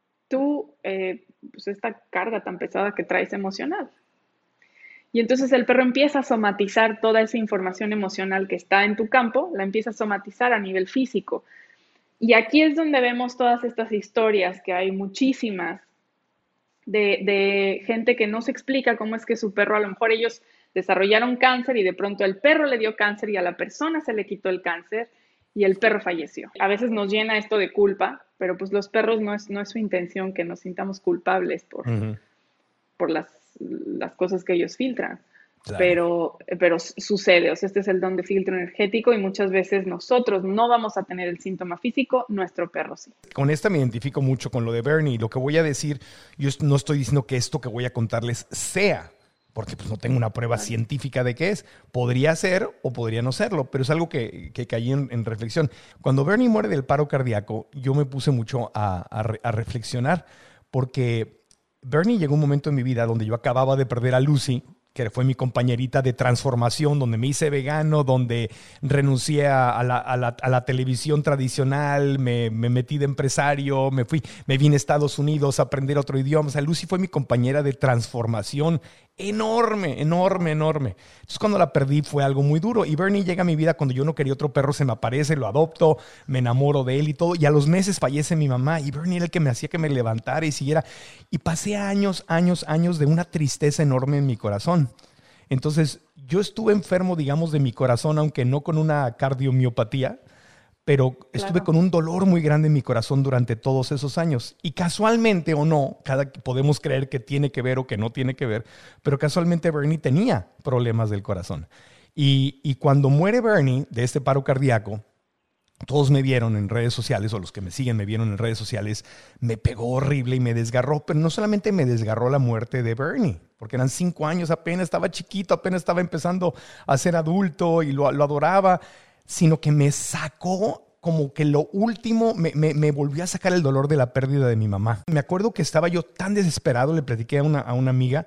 pues esta carga tan pesada que traes emocional. Y entonces el perro empieza a somatizar toda esa información emocional que está en tu campo, la empieza a somatizar a nivel físico. Y aquí es donde vemos todas estas historias, que hay muchísimas, de gente que no se explica cómo es que su perro, a lo mejor ellos desarrollaron cáncer y de pronto el perro le dio cáncer y a la persona se le quitó el cáncer y el perro falleció. A veces nos llena esto de culpa, pero pues los perros no es su intención que nos sintamos culpables por las cosas que ellos filtran. Claro. Pero sucede, o sea, este es el don de filtro energético y muchas veces nosotros no vamos a tener el síntoma físico, nuestro perro sí. Con esta me identifico mucho con lo de Bernie. Lo que voy a decir, yo no estoy diciendo que esto que voy a contarles sea, porque pues no tengo una prueba científica de qué es. Podría ser o podría no serlo, pero es algo que caí en reflexión. Cuando Bernie muere del paro cardíaco, yo me puse mucho a reflexionar, porque Bernie llegó un momento en mi vida donde yo acababa de perder a Lucy, que fue mi compañerita de transformación, donde me hice vegano, donde renuncié a la televisión tradicional, me metí de empresario, me vine a Estados Unidos a aprender otro idioma. O sea, Lucy fue mi compañera de transformación enorme. Entonces, cuando la perdí fue algo muy duro. Y Bernie llega a mi vida cuando yo no quería otro perro, se me aparece, lo adopto, me enamoro de él y todo. Y a los meses fallece mi mamá y Bernie era el que me hacía que me levantara y siguiera. Y pasé años de una tristeza enorme en mi corazón. Entonces, yo estuve enfermo, digamos, de mi corazón, aunque no con una cardiomiopatía, pero estuve con un dolor muy grande en mi corazón durante todos esos años. Y casualmente o no, podemos creer que tiene que ver o que no tiene que ver, pero casualmente Bernie tenía problemas del corazón. Y cuando muere Bernie de este paro cardíaco, todos me vieron en redes sociales, o los que me siguen me vieron en redes sociales, me pegó horrible y me desgarró, pero no solamente me desgarró la muerte de Bernie, porque eran 5 años, apenas estaba chiquito, apenas estaba empezando a ser adulto y lo adoraba, sino que me sacó como que lo último, me volvió a sacar el dolor de la pérdida de mi mamá. Me acuerdo que estaba yo tan desesperado, le platiqué a una amiga,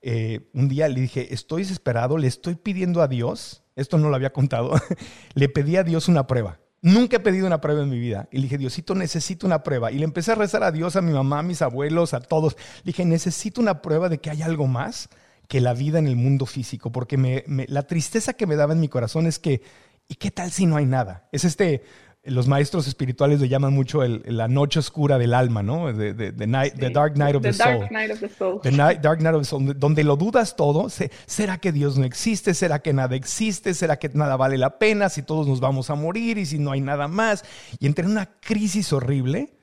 un día le dije, estoy desesperado, le estoy pidiendo a Dios, esto no lo había contado, le pedí a Dios una prueba. Nunca he pedido una prueba en mi vida. Y le dije, Diosito, necesito una prueba. Y le empecé a rezar a Dios, a mi mamá, a mis abuelos, a todos. Le dije, necesito una prueba de que hay algo más que la vida en el mundo físico. Porque la tristeza que me daba en mi corazón es que, ¿y qué tal si no hay nada? Es los maestros espirituales le llaman mucho la noche oscura del alma, ¿no? The Dark Night of the Soul. The Dark Night of the Soul, donde lo dudas todo. ¿Será que Dios no existe? ¿Será que nada existe? ¿Será que nada vale la pena? Si todos nos vamos a morir y si no hay nada más. Y entré en una crisis horrible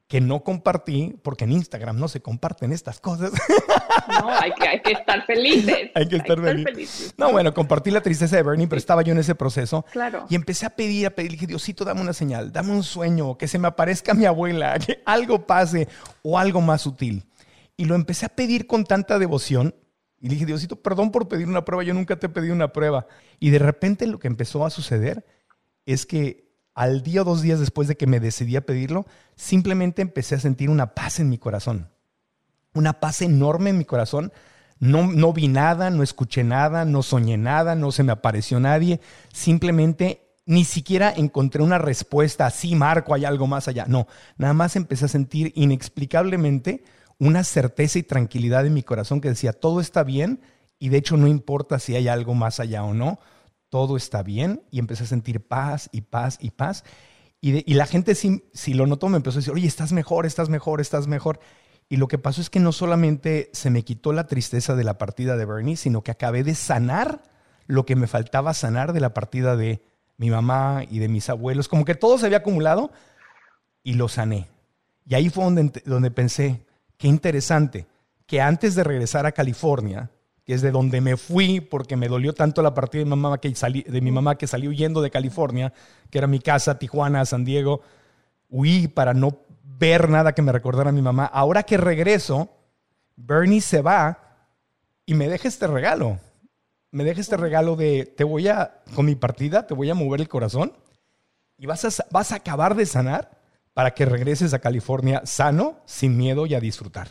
que no compartí, porque en Instagram no se comparten estas cosas. No, hay que estar felices. Hay que estar felices. No, bueno, compartí la tristeza de Bernie, pero estaba yo en ese proceso. Claro. Y empecé a pedir, dije, Diosito, dame una señal, dame un sueño, que se me aparezca mi abuela, que algo pase o algo más sutil. Y lo empecé a pedir con tanta devoción. Y le dije, Diosito, perdón por pedir una prueba, yo nunca te he pedido una prueba. Y de repente lo que empezó a suceder es que al día o 2 días después de que me decidí a pedirlo, simplemente empecé a sentir una paz en mi corazón. Una paz enorme en mi corazón. No vi nada, no escuché nada, no soñé nada, no se me apareció nadie. Simplemente ni siquiera encontré una respuesta. Sí, Marco, hay algo más allá. No, nada más empecé a sentir inexplicablemente una certeza y tranquilidad en mi corazón que decía, todo está bien y de hecho no importa si hay algo más allá o no. Todo está bien, y empecé a sentir paz y paz y paz. Y la gente, si lo notó, me empezó a decir, oye, estás mejor, estás mejor, estás mejor. Y lo que pasó es que no solamente se me quitó la tristeza de la partida de Bernie, sino que acabé de sanar lo que me faltaba sanar de la partida de mi mamá y de mis abuelos. Como que todo se había acumulado y lo sané. Y ahí fue donde pensé, qué interesante, que antes de regresar a California, que es de donde me fui porque me dolió tanto la partida de mi mamá que salí huyendo de California, que era mi casa, Tijuana, San Diego. Huí para no ver nada que me recordara a mi mamá. Ahora que regreso, Bernie se va y me deja este regalo. Me deja este regalo de, con mi partida, te voy a mover el corazón y vas a acabar de sanar para que regreses a California sano, sin miedo y a disfrutar.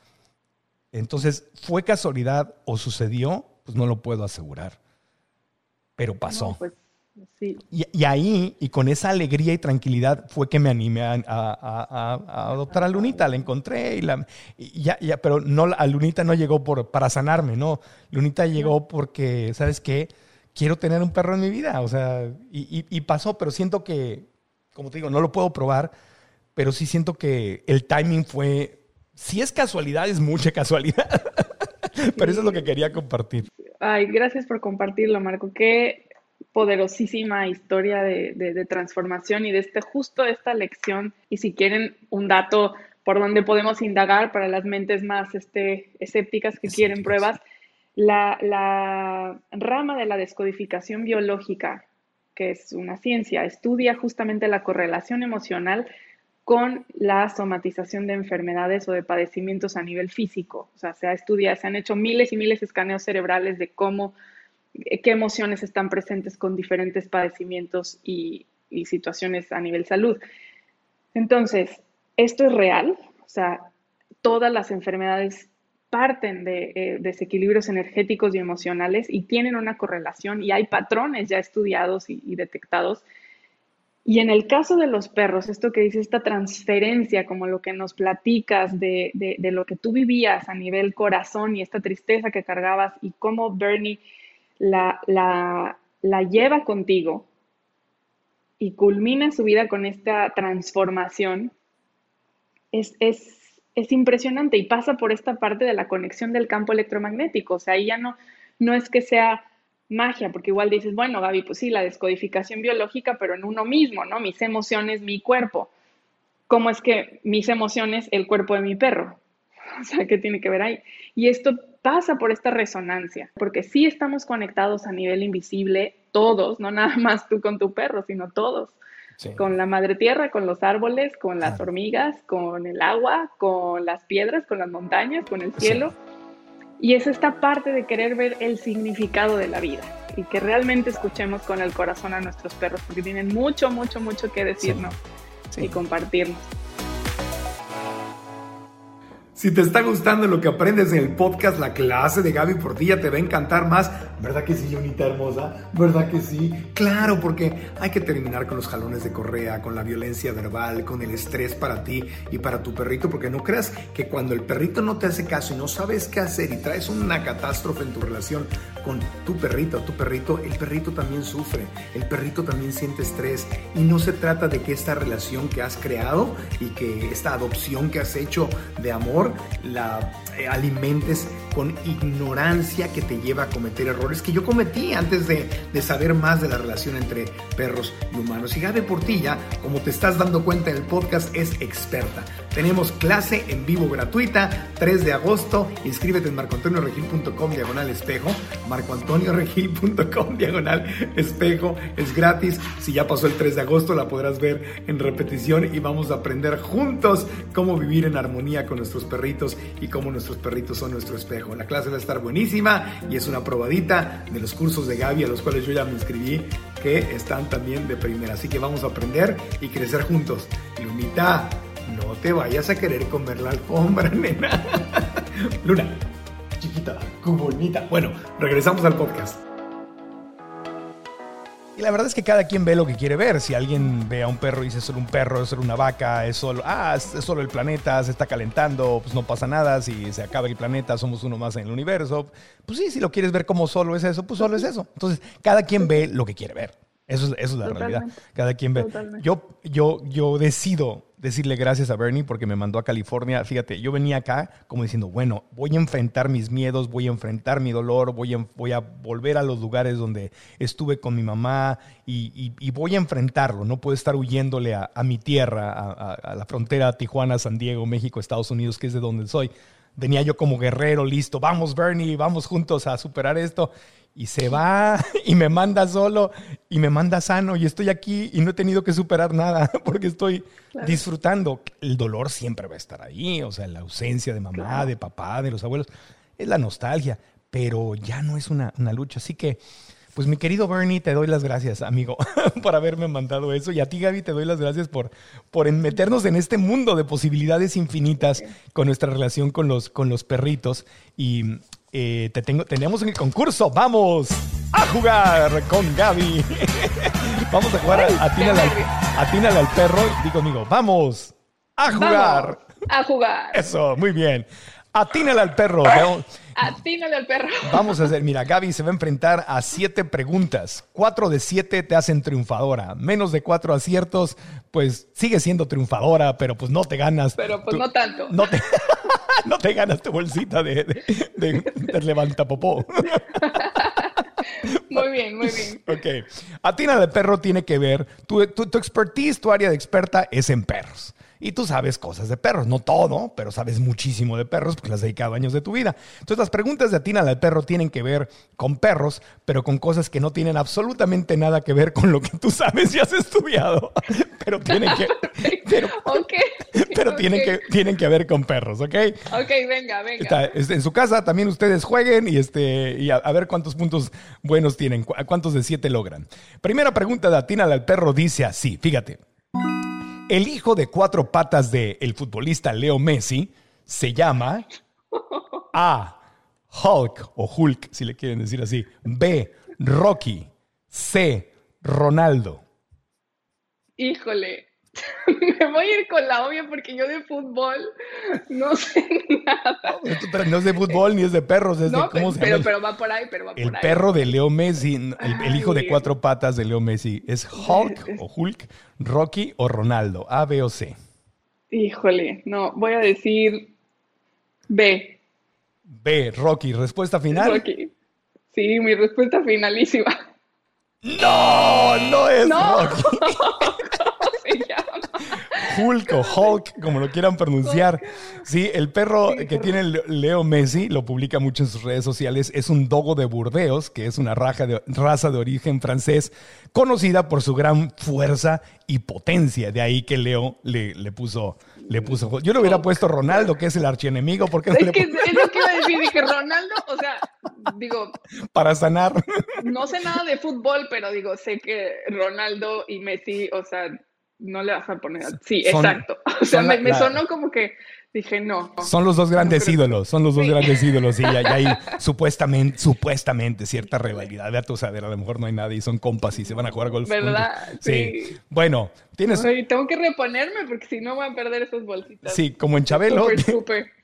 Entonces, ¿fue casualidad o sucedió? Pues no lo puedo asegurar. Pero pasó. No, pues, sí. Y ahí, y con esa alegría y tranquilidad, fue que me animé a adoptar a Lunita. La encontré pero no, a Lunita no llegó para sanarme, no. Lunita llegó porque, ¿sabes qué? Quiero tener un perro en mi vida. O sea, y pasó, pero siento que, como te digo, no lo puedo probar, pero sí siento que el timing fue... Si es casualidad, es mucha casualidad. Pero eso es lo que quería compartir. Ay, gracias por compartirlo, Marco. Qué poderosísima historia de transformación y de justo esta lección. Y si quieren un dato por donde podemos indagar para las mentes más escépticas que quieren pruebas, la rama de la descodificación biológica, que es una ciencia, estudia justamente la correlación emocional con la somatización de enfermedades o de padecimientos a nivel físico. O sea, se han hecho miles y miles de escaneos cerebrales de qué emociones están presentes con diferentes padecimientos y situaciones a nivel salud. Entonces, esto es real. O sea, todas las enfermedades parten de desequilibrios energéticos y emocionales y tienen una correlación y hay patrones ya estudiados y detectados. Y en el caso de los perros, esto que dice, esta transferencia, como lo que nos platicas de lo que tú vivías a nivel corazón y esta tristeza que cargabas y cómo Bernie la lleva contigo y culmina su vida con esta transformación, es impresionante y pasa por esta parte de la conexión del campo electromagnético. O sea, ahí ya no es que sea magia, porque igual dices, bueno, Gaby, pues sí, la descodificación biológica, pero en uno mismo, ¿no? Mis emociones, mi cuerpo. ¿Cómo es que mis emociones, el cuerpo de mi perro? O sea, ¿qué tiene que ver ahí? Y esto pasa por esta resonancia, porque sí estamos conectados a nivel invisible, todos, no nada más tú con tu perro, sino todos. Sí. Con la madre tierra, con los árboles, con las hormigas, con el agua, con las piedras, con las montañas, con el cielo. Sí. Y es esta parte de querer ver el significado de la vida y que realmente escuchemos con el corazón a nuestros perros, porque tienen mucho, mucho, mucho que decirnos y compartirnos. Si te está gustando lo que aprendes en el podcast, la clase de Gaby Portilla te va a encantar más. ¿Verdad que sí, Lunita hermosa? ¿Verdad que sí? Claro, porque hay que terminar con los jalones de correa, con la violencia verbal, con el estrés para ti y para tu perrito, porque no creas que cuando el perrito no te hace caso y no sabes qué hacer y traes una catástrofe en tu relación con tu perrito o tu perrito, el perrito también sufre, el perrito también siente estrés y no se trata de que esta relación que has creado y que esta adopción que has hecho de amor alimentes con ignorancia que te lleva a cometer errores que yo cometí antes de saber más de la relación entre perros y humanos. Y Gaby Portilla, como te estás dando cuenta en el podcast, es experta. Tenemos clase en vivo gratuita, 3 de agosto. Inscríbete en marcoantonioregil.com/espejo. marcoantonioregil.com/espejo. Es gratis. Si ya pasó el 3 de agosto, la podrás ver en repetición y vamos a aprender juntos cómo vivir en armonía con nuestros perritos y cómo nuestros perritos son nuestro espejo. La clase va a estar buenísima y es una probadita de los cursos de Gaby a los cuales yo ya me inscribí, que están también de primera. Así que vamos a aprender y crecer juntos. Lunita, no te vayas a querer comer la alfombra, nena. Luna, chiquita, qué bonita. Bueno, regresamos al podcast. Y la verdad es que cada quien ve lo que quiere ver. Si alguien ve a un perro y dice es solo un perro, es solo una vaca, es solo el planeta, se está calentando, pues no pasa nada. Si se acaba el planeta, somos uno más en el universo. Pues sí, si lo quieres ver como solo es eso, pues solo es eso. Entonces, cada quien ve lo que quiere ver. Eso es la realidad. Cada quien ve. Yo decido decirle gracias a Bernie porque me mandó a California. Fíjate, yo venía acá como diciendo, bueno, voy a enfrentar mis miedos, voy a enfrentar mi dolor, voy a volver a los lugares donde estuve con mi mamá y voy a enfrentarlo. No puedo estar huyéndole a mi tierra, a la frontera Tijuana, San Diego, México, Estados Unidos, que es de donde soy. Venía yo como guerrero, listo, vamos Bernie, vamos juntos a superar esto. Y se va y me manda solo y me manda sano y estoy aquí y no he tenido que superar nada porque estoy disfrutando. El dolor siempre va a estar ahí, o sea, la ausencia de mamá, de papá, de los abuelos, es la nostalgia, pero ya no es una lucha. Así que, pues mi querido Bernie, te doy las gracias, amigo, por haberme mandado eso. Y a ti, Gaby, te doy las gracias por meternos en este mundo de posibilidades infinitas con nuestra relación con los perritos. Y tenemos en el concurso. Vamos a jugar con Gaby. Vamos a jugar Atínale al perro. Digo conmigo, vamos a jugar. Vamos a jugar. Eso, muy bien. Atínale al perro. Atínale al perro. Vamos a hacer, mira, Gaby se va a enfrentar a 7 preguntas. 4 de 7 te hacen triunfadora. Menos de 4 aciertos, pues sigue siendo triunfadora, pero pues no te ganas. Pero pues no tanto. No te ganas tu bolsita de levantapopó. Muy bien, muy bien. Ok. Atínale al perro tiene que ver, tu expertise, tu área de experta es en perros. Y tú sabes cosas de perros, no todo, pero sabes muchísimo de perros porque las has dedicado años de tu vida. Entonces las preguntas de Atínale al perro tienen que ver con perros, pero con cosas que no tienen absolutamente nada que ver con lo que tú sabes y has estudiado. Pero tienen que... tienen que ver con perros, ¿ok? Ok, venga. En su casa también ustedes jueguen y a ver cuántos puntos buenos tienen, cuántos de 7 logran. Primera pregunta de Atínale al perro dice así, fíjate. El hijo de 4 patas del futbolista Leo Messi se llama A. Hulk o Hulk, si le quieren decir así. B. Rocky. C. Ronaldo. Híjole, me voy a ir con la obvia porque yo de fútbol no sé nada. Pero no es de fútbol ni es de perros. Es de, ¿cómo se llama? Pero va por ahí, El perro de Leo Messi, el hijo de 4 patas de Leo Messi, ¿es Hulk o Hulk, Rocky o Ronaldo? A, B o C. Híjole, no, voy a decir B. B, Rocky. ¿Respuesta final? Rocky. Sí, mi respuesta finalísima. No es Rocky. ¿Cómo se llama? Hulk o Hulk, como lo quieran pronunciar. Sí, el perro que tiene Leo Messi, lo publica mucho en sus redes sociales, es un dogo de Burdeos, que es una raza de origen francés, conocida por su gran fuerza y potencia. De ahí que Leo le puso. Yo le hubiera puesto Ronaldo, que es el archienemigo. ¿Por qué no es lo que iba a decir, dije Ronaldo, o sea, digo... Para sanar. No sé nada de fútbol, pero digo, sé que Ronaldo y Messi, o sea, no le vas a poner... Sí, exacto. O sea, me sonó como que dije, no. Son los dos grandes ídolos, grandes ídolos. Y ya hay supuestamente cierta rivalidad. Ya tú sabes, a lo mejor no hay nada y son compas y se van a jugar golf. ¿Verdad? Juntos. Sí. Bueno, tienes... Ay, tengo que reponerme porque si no voy a perder esas bolsitas. Sí, como en Chabelo. Súper.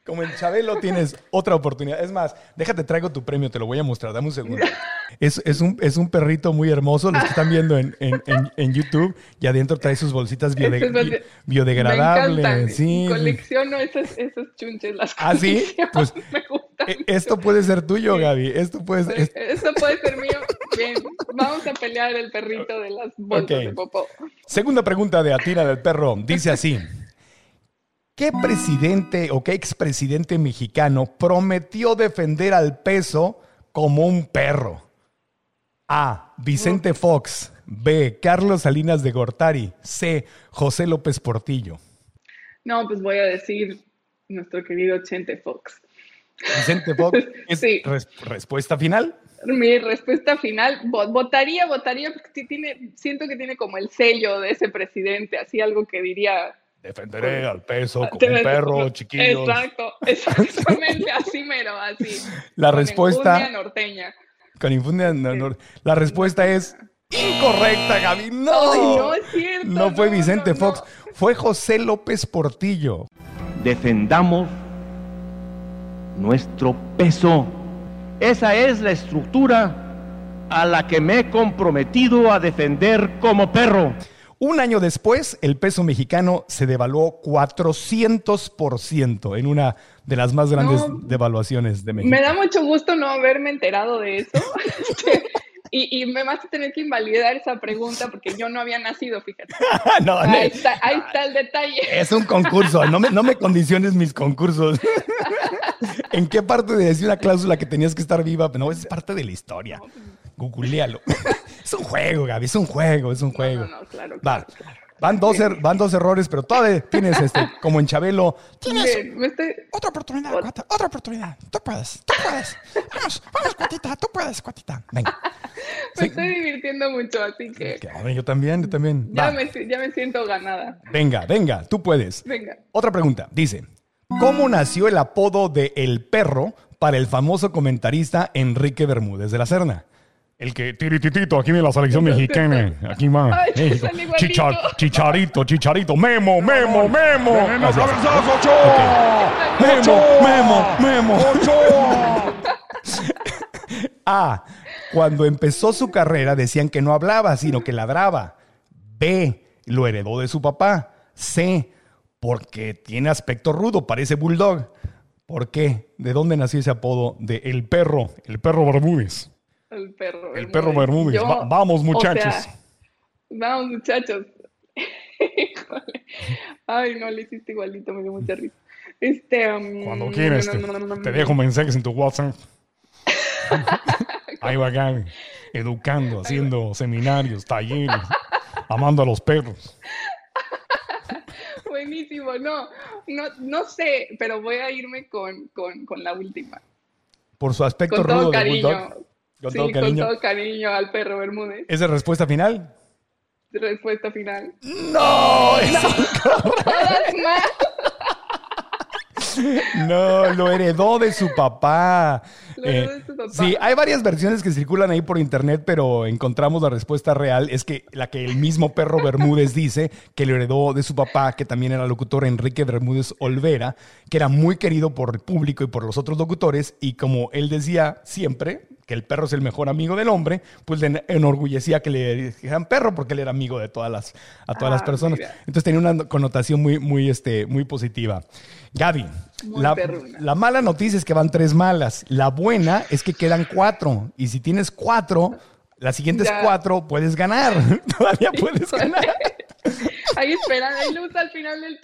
Como en Chabelo tienes otra oportunidad. Es más, déjate, traigo tu premio, te lo voy a mostrar. Dame un segundo. Es un perrito muy hermoso, los que están viendo en YouTube. Y adentro trae sus bolsitas biodegradables. Me encantan. Sí. Colecciono esos chunches. Las ¿Ah, sí? Pues me gustan. Esto puede ser tuyo, Gaby. Esto puede ser... Esto puede ser mío. Bien, vamos a pelear el perrito de las bolsas de popó. Segunda pregunta de Atina del Perro. Dice así. ¿Qué presidente o qué expresidente mexicano prometió defender al peso como un perro? A. Vicente Fox. B. Carlos Salinas de Gortari. C. José López Portillo. No, pues voy a decir nuestro querido Chente Fox. Vicente Fox. ¿Es Sí. respuesta final? Mi respuesta final, votaría porque siento que tiene como el sello de ese presidente, así algo que diría... Defenderé al peso como un perro, chiquillos. Exactamente, así mero, así. La respuesta... Infundia norteña. Con infundia La respuesta es incorrecta, Gaby. ¡No! Ay, no es cierto. No fue Vicente Fox, fue José López Portillo. Defendamos nuestro peso. Esa es la estructura a la que me he comprometido a defender como perro. Un año después, el peso mexicano se devaluó 400% en una de las más grandes devaluaciones de México. Me da mucho gusto no haberme enterado de eso. Y me vas a tener que invalidar esa pregunta porque yo no había nacido, fíjate. Ahí está el detalle. Es un concurso, no me condiciones mis concursos. ¿En qué parte decía una cláusula que tenías que estar viva? No, es parte de la historia. Googlealo. Es un juego, Gaby, es un juego. No, claro. Van dos errores, pero todavía tienes, como en Chabelo, tienes otra oportunidad, Cuata, otra oportunidad. Tú puedes. Vamos, Cuatita, tú puedes, Cuatita. Venga. Me estoy divirtiendo mucho, así que... Yo también. Ya me siento ganada. Venga, tú puedes. Venga. Otra pregunta, dice, ¿cómo nació el apodo de El Perro para el famoso comentarista Enrique Bermúdez de la Serna? El que tirititito aquí de la selección mexicana. Aquí más. Ay, Chicharito. Memo. Memo. A. Cuando empezó su carrera decían que no hablaba, sino que ladraba. B. Lo heredó de su papá. C. Porque tiene aspecto rudo, parece bulldog. ¿Por qué? ¿De dónde nació ese apodo de El Perro Bermúdez? El perro Bermúdez. Vamos, muchachos. Vamos, muchachos. Híjole. Ay, no, le hiciste igualito, me dio mucha risa. Cuando quieras, te dejo mensajes en tu WhatsApp. Ahí va Gaby, educando, haciendo seminarios, talleres, amando a los perros. Buenísimo, no sé, pero voy a irme con la última. Por su aspecto con rudo todo de cariño. bulldog. Con todo cariño al perro Bermúdez. ¿Esa es respuesta final? Respuesta final. ¡No! No, lo heredó de su papá. Sí, hay varias versiones que circulan ahí por internet, pero encontramos la respuesta real. Es que la que el mismo perro Bermúdez dice que lo heredó de su papá, que también era locutor, Enrique Bermúdez Olvera, que era muy querido por el público y por los otros locutores. Y como él decía siempre que el perro es el mejor amigo del hombre, pues le enorgullecía que le dijeran perro porque él era amigo de todas las personas. Mira. Entonces tenía una connotación muy positiva. Gaby, la mala noticia es que van 3 malas. La buena es que quedan 4. Y si tienes 4, las siguientes 4 puedes ganar. Todavía puedes ganar. Ahí esperan, hay luz al final del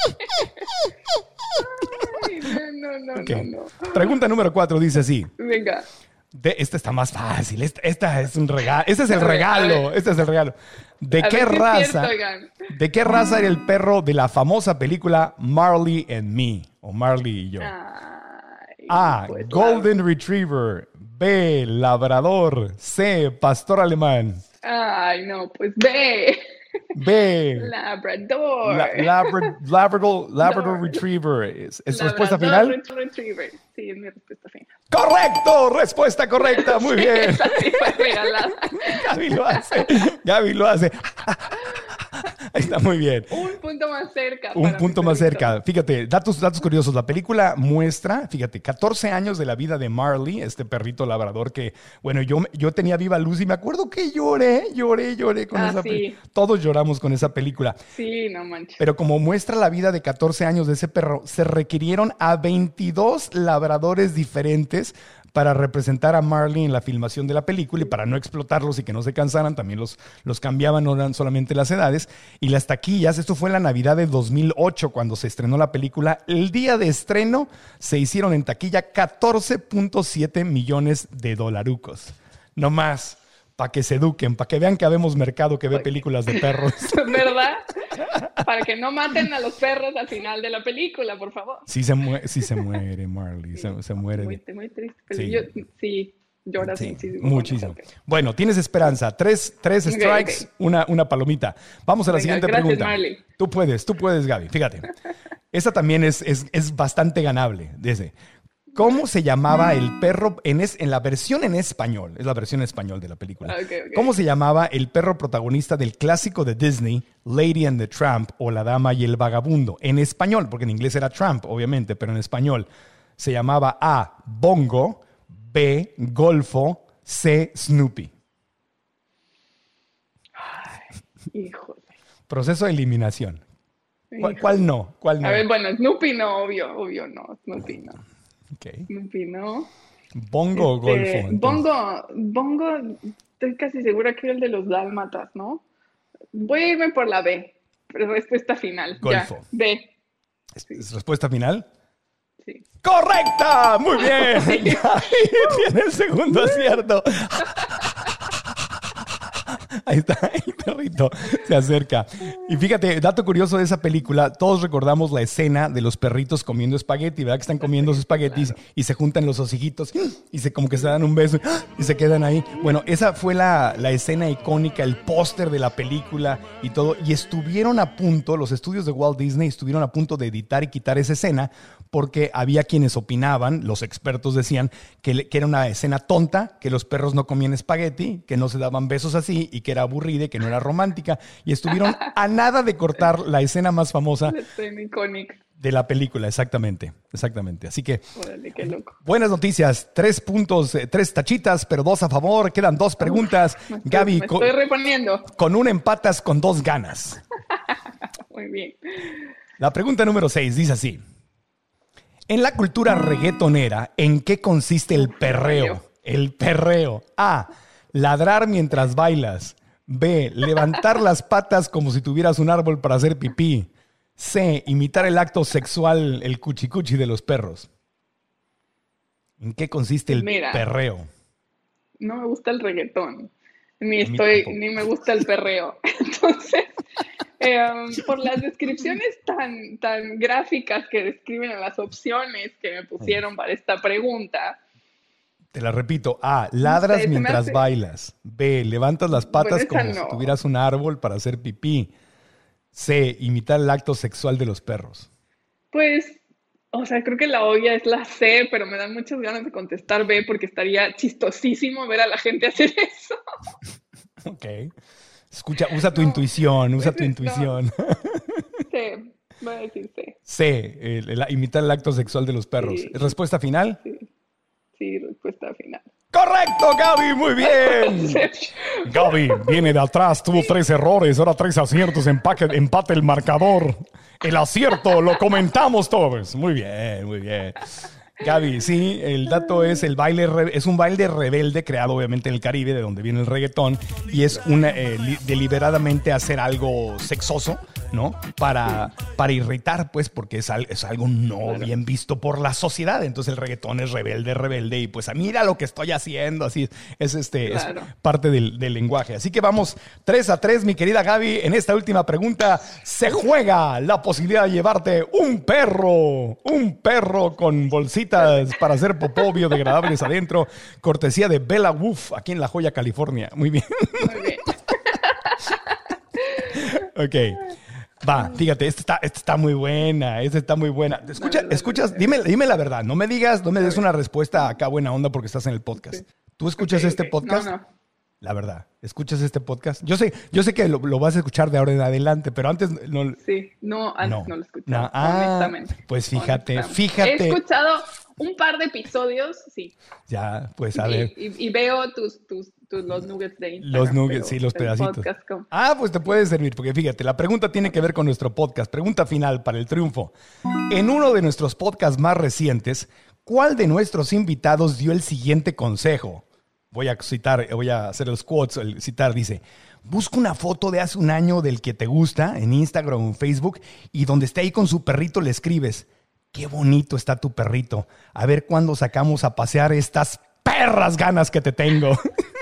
túnel. No. Pregunta número 4 dice así. Venga. Esta está más fácil. Esta es un regalo. Este es el regalo. ¿De qué raza era el perro de la famosa película Marley and Me? O Marley y yo. A. Golden Retriever. B. Labrador. C. Pastor alemán. Ay, no, pues B. Labrador. Labrador Retriever. ¿Es su respuesta final? Retriever. Sí, es mi respuesta final. ¡Correcto! Respuesta correcta. Muy bien. Esa sí fue regalada. Gaby lo hace. Está muy bien. Un punto más cerca. Un punto más cerca. Fíjate, datos curiosos. La película muestra, fíjate, 14 años de la vida de Marley, este perrito labrador que, bueno, yo tenía viva luz y me acuerdo que lloré con esa película. Todos lloramos con esa película. Sí, no manches. Pero como muestra la vida de 14 años de ese perro, se requirieron a 22 labradores diferentes para representar a Marley en la filmación de la película y para no explotarlos y que no se cansaran, también los cambiaban, no eran solamente las edades. Y las taquillas, esto fue en la Navidad de 2008 cuando se estrenó la película. El día de estreno se hicieron en taquilla 14.7 millones de dolarucos. No más, para que se eduquen, para que vean que habemos mercado que ve películas de perros. ¿Verdad? Para que no maten a los perros al final de la película, por favor. Sí se muere Marley, se muere. Muy triste. Pero sí. Lloras sí, muchísimo. Muchísimo. Bueno, tienes esperanza. Tres strikes, okay. Una palomita. Vamos a la siguiente pregunta. Marley. Tú puedes, Gaby. Fíjate. Esta también es bastante ganable. Dice, ¿cómo se llamaba el perro en la versión en español? Es la versión en español de la película. Okay. ¿Cómo se llamaba el perro protagonista del clásico de Disney, Lady and the Tramp o La Dama y el Vagabundo? En español, porque en inglés era Tramp, obviamente, pero en español se llamaba A, Bongo, B, Golfo, C, Snoopy. Ay, híjole. Proceso de eliminación. ¿Cuál no? A ver, bueno, Snoopy no, obvio no. Snoopy no. Okay. Snoopy no. ¿Bongo o Golfo? Bongo, estoy casi segura que era el de los dálmatas, ¿no? Voy a irme por la B. Respuesta final. Golfo. Ya, B. ¿Es respuesta final? Sí. ¡Correcta! ¡Muy bien! Tiene el segundo acierto. Ahí está, el perrito se acerca. Y fíjate, dato curioso de esa película, todos recordamos la escena de los perritos comiendo espagueti, ¿verdad? Que están comiendo sus espaguetis y se juntan los hocijitos y como que se dan un beso y se quedan ahí. Bueno, esa fue la escena icónica, el póster de la película y todo. Y estuvieron a punto, los estudios de Walt Disney estuvieron a punto de editar y quitar esa escena porque había quienes opinaban, los expertos decían que era una escena tonta, que los perros no comían espagueti, que no se daban besos así y que era aburrida y que no era romántica. Y estuvieron a nada de cortar la escena más famosa de la película. Exactamente. Así que, órale, qué loco. Buenas noticias. 3 puntos, 3 tachitas, pero 2 a favor. Quedan 2 preguntas. Gaby, me estoy reponiendo. Con una empatas, con 2 ganas. Muy bien. La pregunta número 6 dice así. En la cultura reggaetonera, ¿en qué consiste el perreo? El perreo. A, ladrar mientras bailas. B, levantar las patas como si tuvieras un árbol para hacer pipí. C, imitar el acto sexual, el cuchicuchi de los perros. ¿En qué consiste el perreo? No me gusta el reggaetón. Ni me gusta el perreo. Entonces, por las descripciones tan gráficas que describen en las opciones que me pusieron para esta pregunta. Te la repito. A, ladras mientras bailas. B, levantas las patas como si tuvieras un árbol para hacer pipí. C, imitar el acto sexual de los perros. Pues, creo que la obvia es la C, pero me dan muchas ganas de contestar B porque estaría chistosísimo ver a la gente hacer eso. Ok. Escucha, usa tu intuición, C, voy a decir C. C, imitar el acto sexual de los perros. Sí. ¿Respuesta final? Sí, respuesta final. ¡Correcto, Gaby! ¡Muy bien! Gaby viene de atrás, tuvo 3 errores, ahora 3 aciertos, empate el marcador. El acierto, lo comentamos todos. Muy bien. Gaby, sí, el dato es es un baile rebelde creado obviamente en el Caribe, de donde viene el reggaetón, y es deliberadamente hacer algo sexoso, ¿no? Para irritar, pues, porque es algo no bien visto por la sociedad. Entonces el reggaetón es rebelde y pues mira lo que estoy haciendo, así es parte del lenguaje. Así que vamos 3-3, mi querida Gaby. En esta última pregunta se juega la posibilidad de llevarte un perro con bolsitas para hacer popó biodegradables adentro, cortesía de Bella Wolf, aquí en La Joya, California. Muy bien. Ok. Va, fíjate, esta está muy buena. Escuchas, dime la verdad. No me des una respuesta acá buena onda porque estás en el podcast. ¿Tú escuchas este podcast? La verdad. ¿Escuchas este podcast? Yo sé que lo vas a escuchar de ahora en adelante, pero antes no. Sí, antes no lo escuchaba, honestamente. Pues fíjate. He escuchado un par de episodios, sí. Ya, pues a ver. Y veo los nuggets de Instagram. Los nuggets, sí, los pedacitos. Pues te puede servir, porque fíjate, la pregunta tiene que ver con nuestro podcast. Pregunta final para el triunfo. En uno de nuestros podcasts más recientes, ¿cuál de nuestros invitados dio el siguiente consejo? Voy a hacer los quotes, dice: busca una foto de hace un año del que te gusta en Instagram o en Facebook y donde esté ahí con su perrito le escribes: qué bonito está tu perrito, a ver cuándo sacamos a pasear estas perras ganas que te tengo.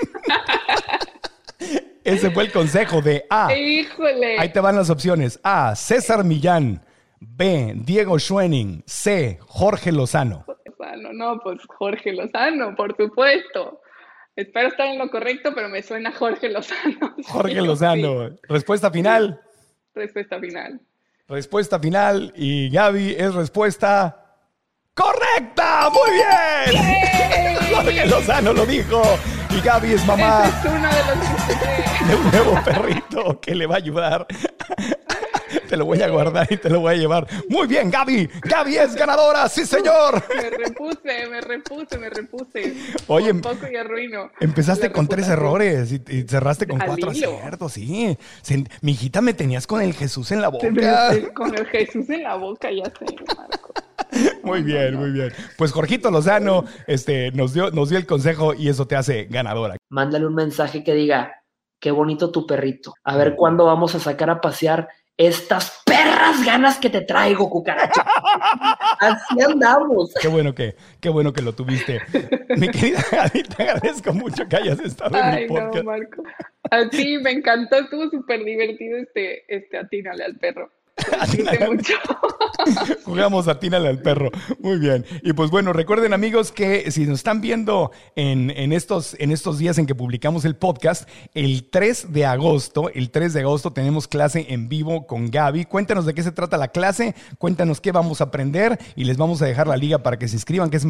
Ese fue el consejo de A. ¡Híjole! Ahí te van las opciones: A, César Millán; B, Diego Schwenning; C, Jorge Lozano. No, pues Jorge Lozano, por supuesto. Espero estar en lo correcto, pero me suena Jorge Lozano. Jorge Lozano. Sí. ¿Respuesta final? Respuesta final. Respuesta final. Y Gaby es respuesta correcta. ¡Muy bien! ¡Yay! Jorge Lozano lo dijo. Y Gaby es mamá. Ese es uno de un nuevo perrito que le va a ayudar. Te lo voy a guardar y te lo voy a llevar. Muy bien, Gaby. Gaby es ganadora, sí, señor. Me repuse. Oye, un poco y arruino. Empezaste con 3 errores y cerraste con 4 aciertos, sí. Mi hijita, me tenías con el Jesús en la boca. Con el Jesús en la boca, ya sé, Marco. Muy bien. Pues Jorgito Lozano nos dio el consejo y eso te hace ganadora. Mándale un mensaje que diga: qué bonito tu perrito. A ver cuándo vamos a sacar a pasear estas perras ganas que te traigo, cucaracha. Así andamos. Qué bueno que lo tuviste. Mi querida Gaby, te agradezco mucho que hayas estado en mi podcast. No, Marco. A ti me encantó, estuvo súper divertido Atínale al perro. Mucho. Jugamos Atínale al perro. Muy bien. Y pues bueno, recuerden, amigos, que si nos están viendo en estos días en que publicamos el podcast, el 3 de agosto tenemos clase en vivo con Gaby. Cuéntanos de qué se trata la clase, cuéntanos qué vamos a aprender y les vamos a dejar la liga para que se inscriban, que es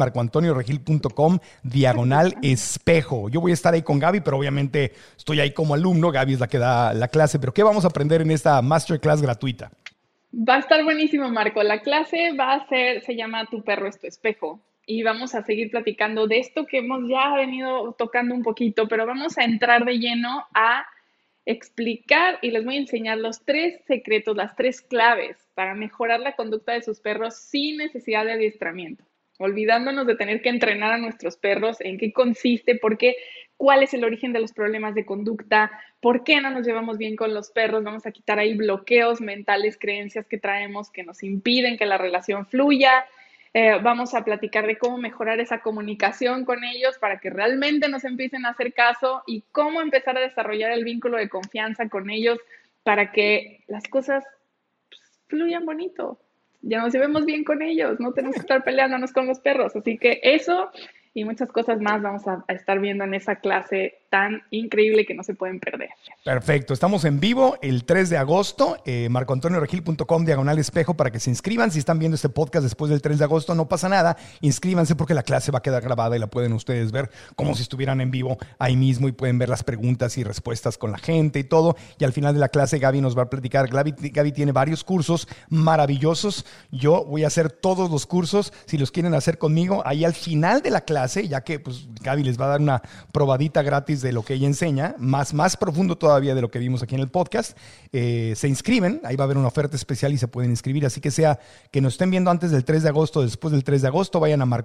marcoantonioregil.com/espejo. Yo voy a estar ahí con Gaby, pero obviamente estoy ahí como alumno. Gaby es la que da la clase. Pero ¿qué vamos a aprender en esta masterclass gratuita? Va a estar buenísimo, Marco. La clase se llama Tu perro es tu espejo. Y vamos a seguir platicando de esto que hemos ya venido tocando un poquito, pero vamos a entrar de lleno a explicar y les voy a enseñar los 3 secretos, las 3 claves para mejorar la conducta de sus perros sin necesidad de adiestramiento. Olvidándonos de tener que entrenar a nuestros perros, en qué consiste, cuál es el origen de los problemas de conducta, por qué no nos llevamos bien con los perros. Vamos a quitar ahí bloqueos mentales, creencias que traemos que nos impiden que la relación fluya. Vamos a platicar de cómo mejorar esa comunicación con ellos para que realmente nos empiecen a hacer caso y cómo empezar a desarrollar el vínculo de confianza con ellos para que las cosas fluyan bonito. Ya nos llevemos bien con ellos, no tenemos que estar peleándonos con los perros. Así que eso y muchas cosas más vamos a estar viendo en esa clase tan increíble que no se pueden perder. Perfecto, estamos en vivo el 3 de agosto, marcoantonioregil.com/espejo para que se inscriban. Si están viendo este podcast después del 3 de agosto, no pasa nada, inscríbanse porque la clase va a quedar grabada y la pueden ustedes ver como si estuvieran en vivo ahí mismo y pueden ver las preguntas y respuestas con la gente y todo. Y al final de la clase Gaby nos va a platicar. Gaby tiene varios cursos maravillosos. Yo voy a hacer todos los cursos, si los quieren hacer conmigo, ahí al final de la clase, ya que pues Gaby les va a dar una probadita gratis de lo que ella enseña, más profundo todavía de lo que vimos aquí en el podcast. Se inscriben, ahí va a haber una oferta especial y se pueden inscribir, así que sea que nos estén viendo antes del 3 de agosto, después del 3 de agosto, vayan a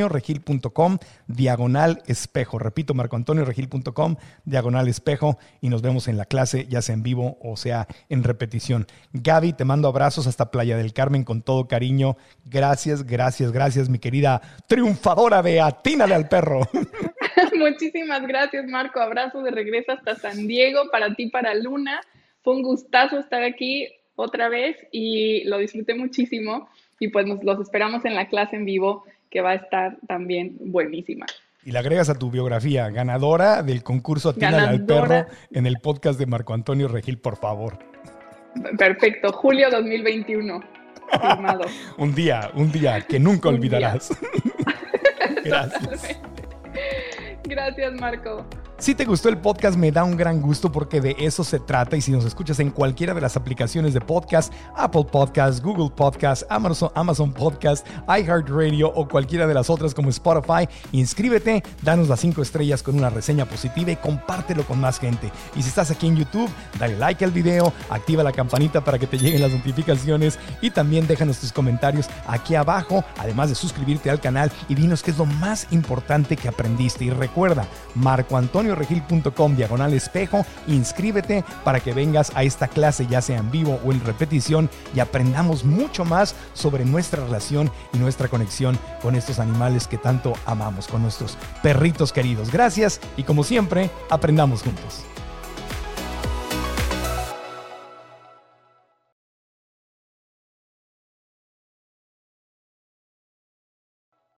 marcoantonioregil.com/espejo. Repito, marcoantonioregil.com/espejo y nos vemos en la clase, ya sea en vivo o sea en repetición. Gaby, te mando abrazos hasta Playa del Carmen con todo cariño. Gracias, mi querida triunfadora de Atínale al perro. Muchísimas gracias, Marco. Abrazo de regreso hasta San Diego para ti, para Luna. Fue un gustazo estar aquí otra vez y lo disfruté muchísimo. Y pues los esperamos en la clase en vivo, que va a estar también buenísima. Y le agregas a tu biografía, ganadora del concurso Atínale al perro en el podcast de Marco Antonio Regil, por favor. Perfecto, julio 2021. Firmado. un día que nunca olvidarás. Gracias. Gracias, Marco. Si te gustó el podcast, me da un gran gusto porque de eso se trata. Y si nos escuchas en cualquiera de las aplicaciones de podcast, Apple Podcasts, Google Podcasts, Amazon Podcasts, iHeartRadio o cualquiera de las otras como Spotify, inscríbete, danos las 5 estrellas con una reseña positiva y compártelo con más gente. Y si estás aquí en YouTube, dale like al video, activa la campanita para que te lleguen las notificaciones y también déjanos tus comentarios aquí abajo, además de suscribirte al canal y dinos qué es lo más importante que aprendiste. Y recuerda, marcoantonioregil.com/espejo, inscríbete para que vengas a esta clase ya sea en vivo o en repetición y aprendamos mucho más sobre nuestra relación y nuestra conexión con estos animales que tanto amamos, con nuestros perritos queridos. Gracias y como siempre, aprendamos juntos.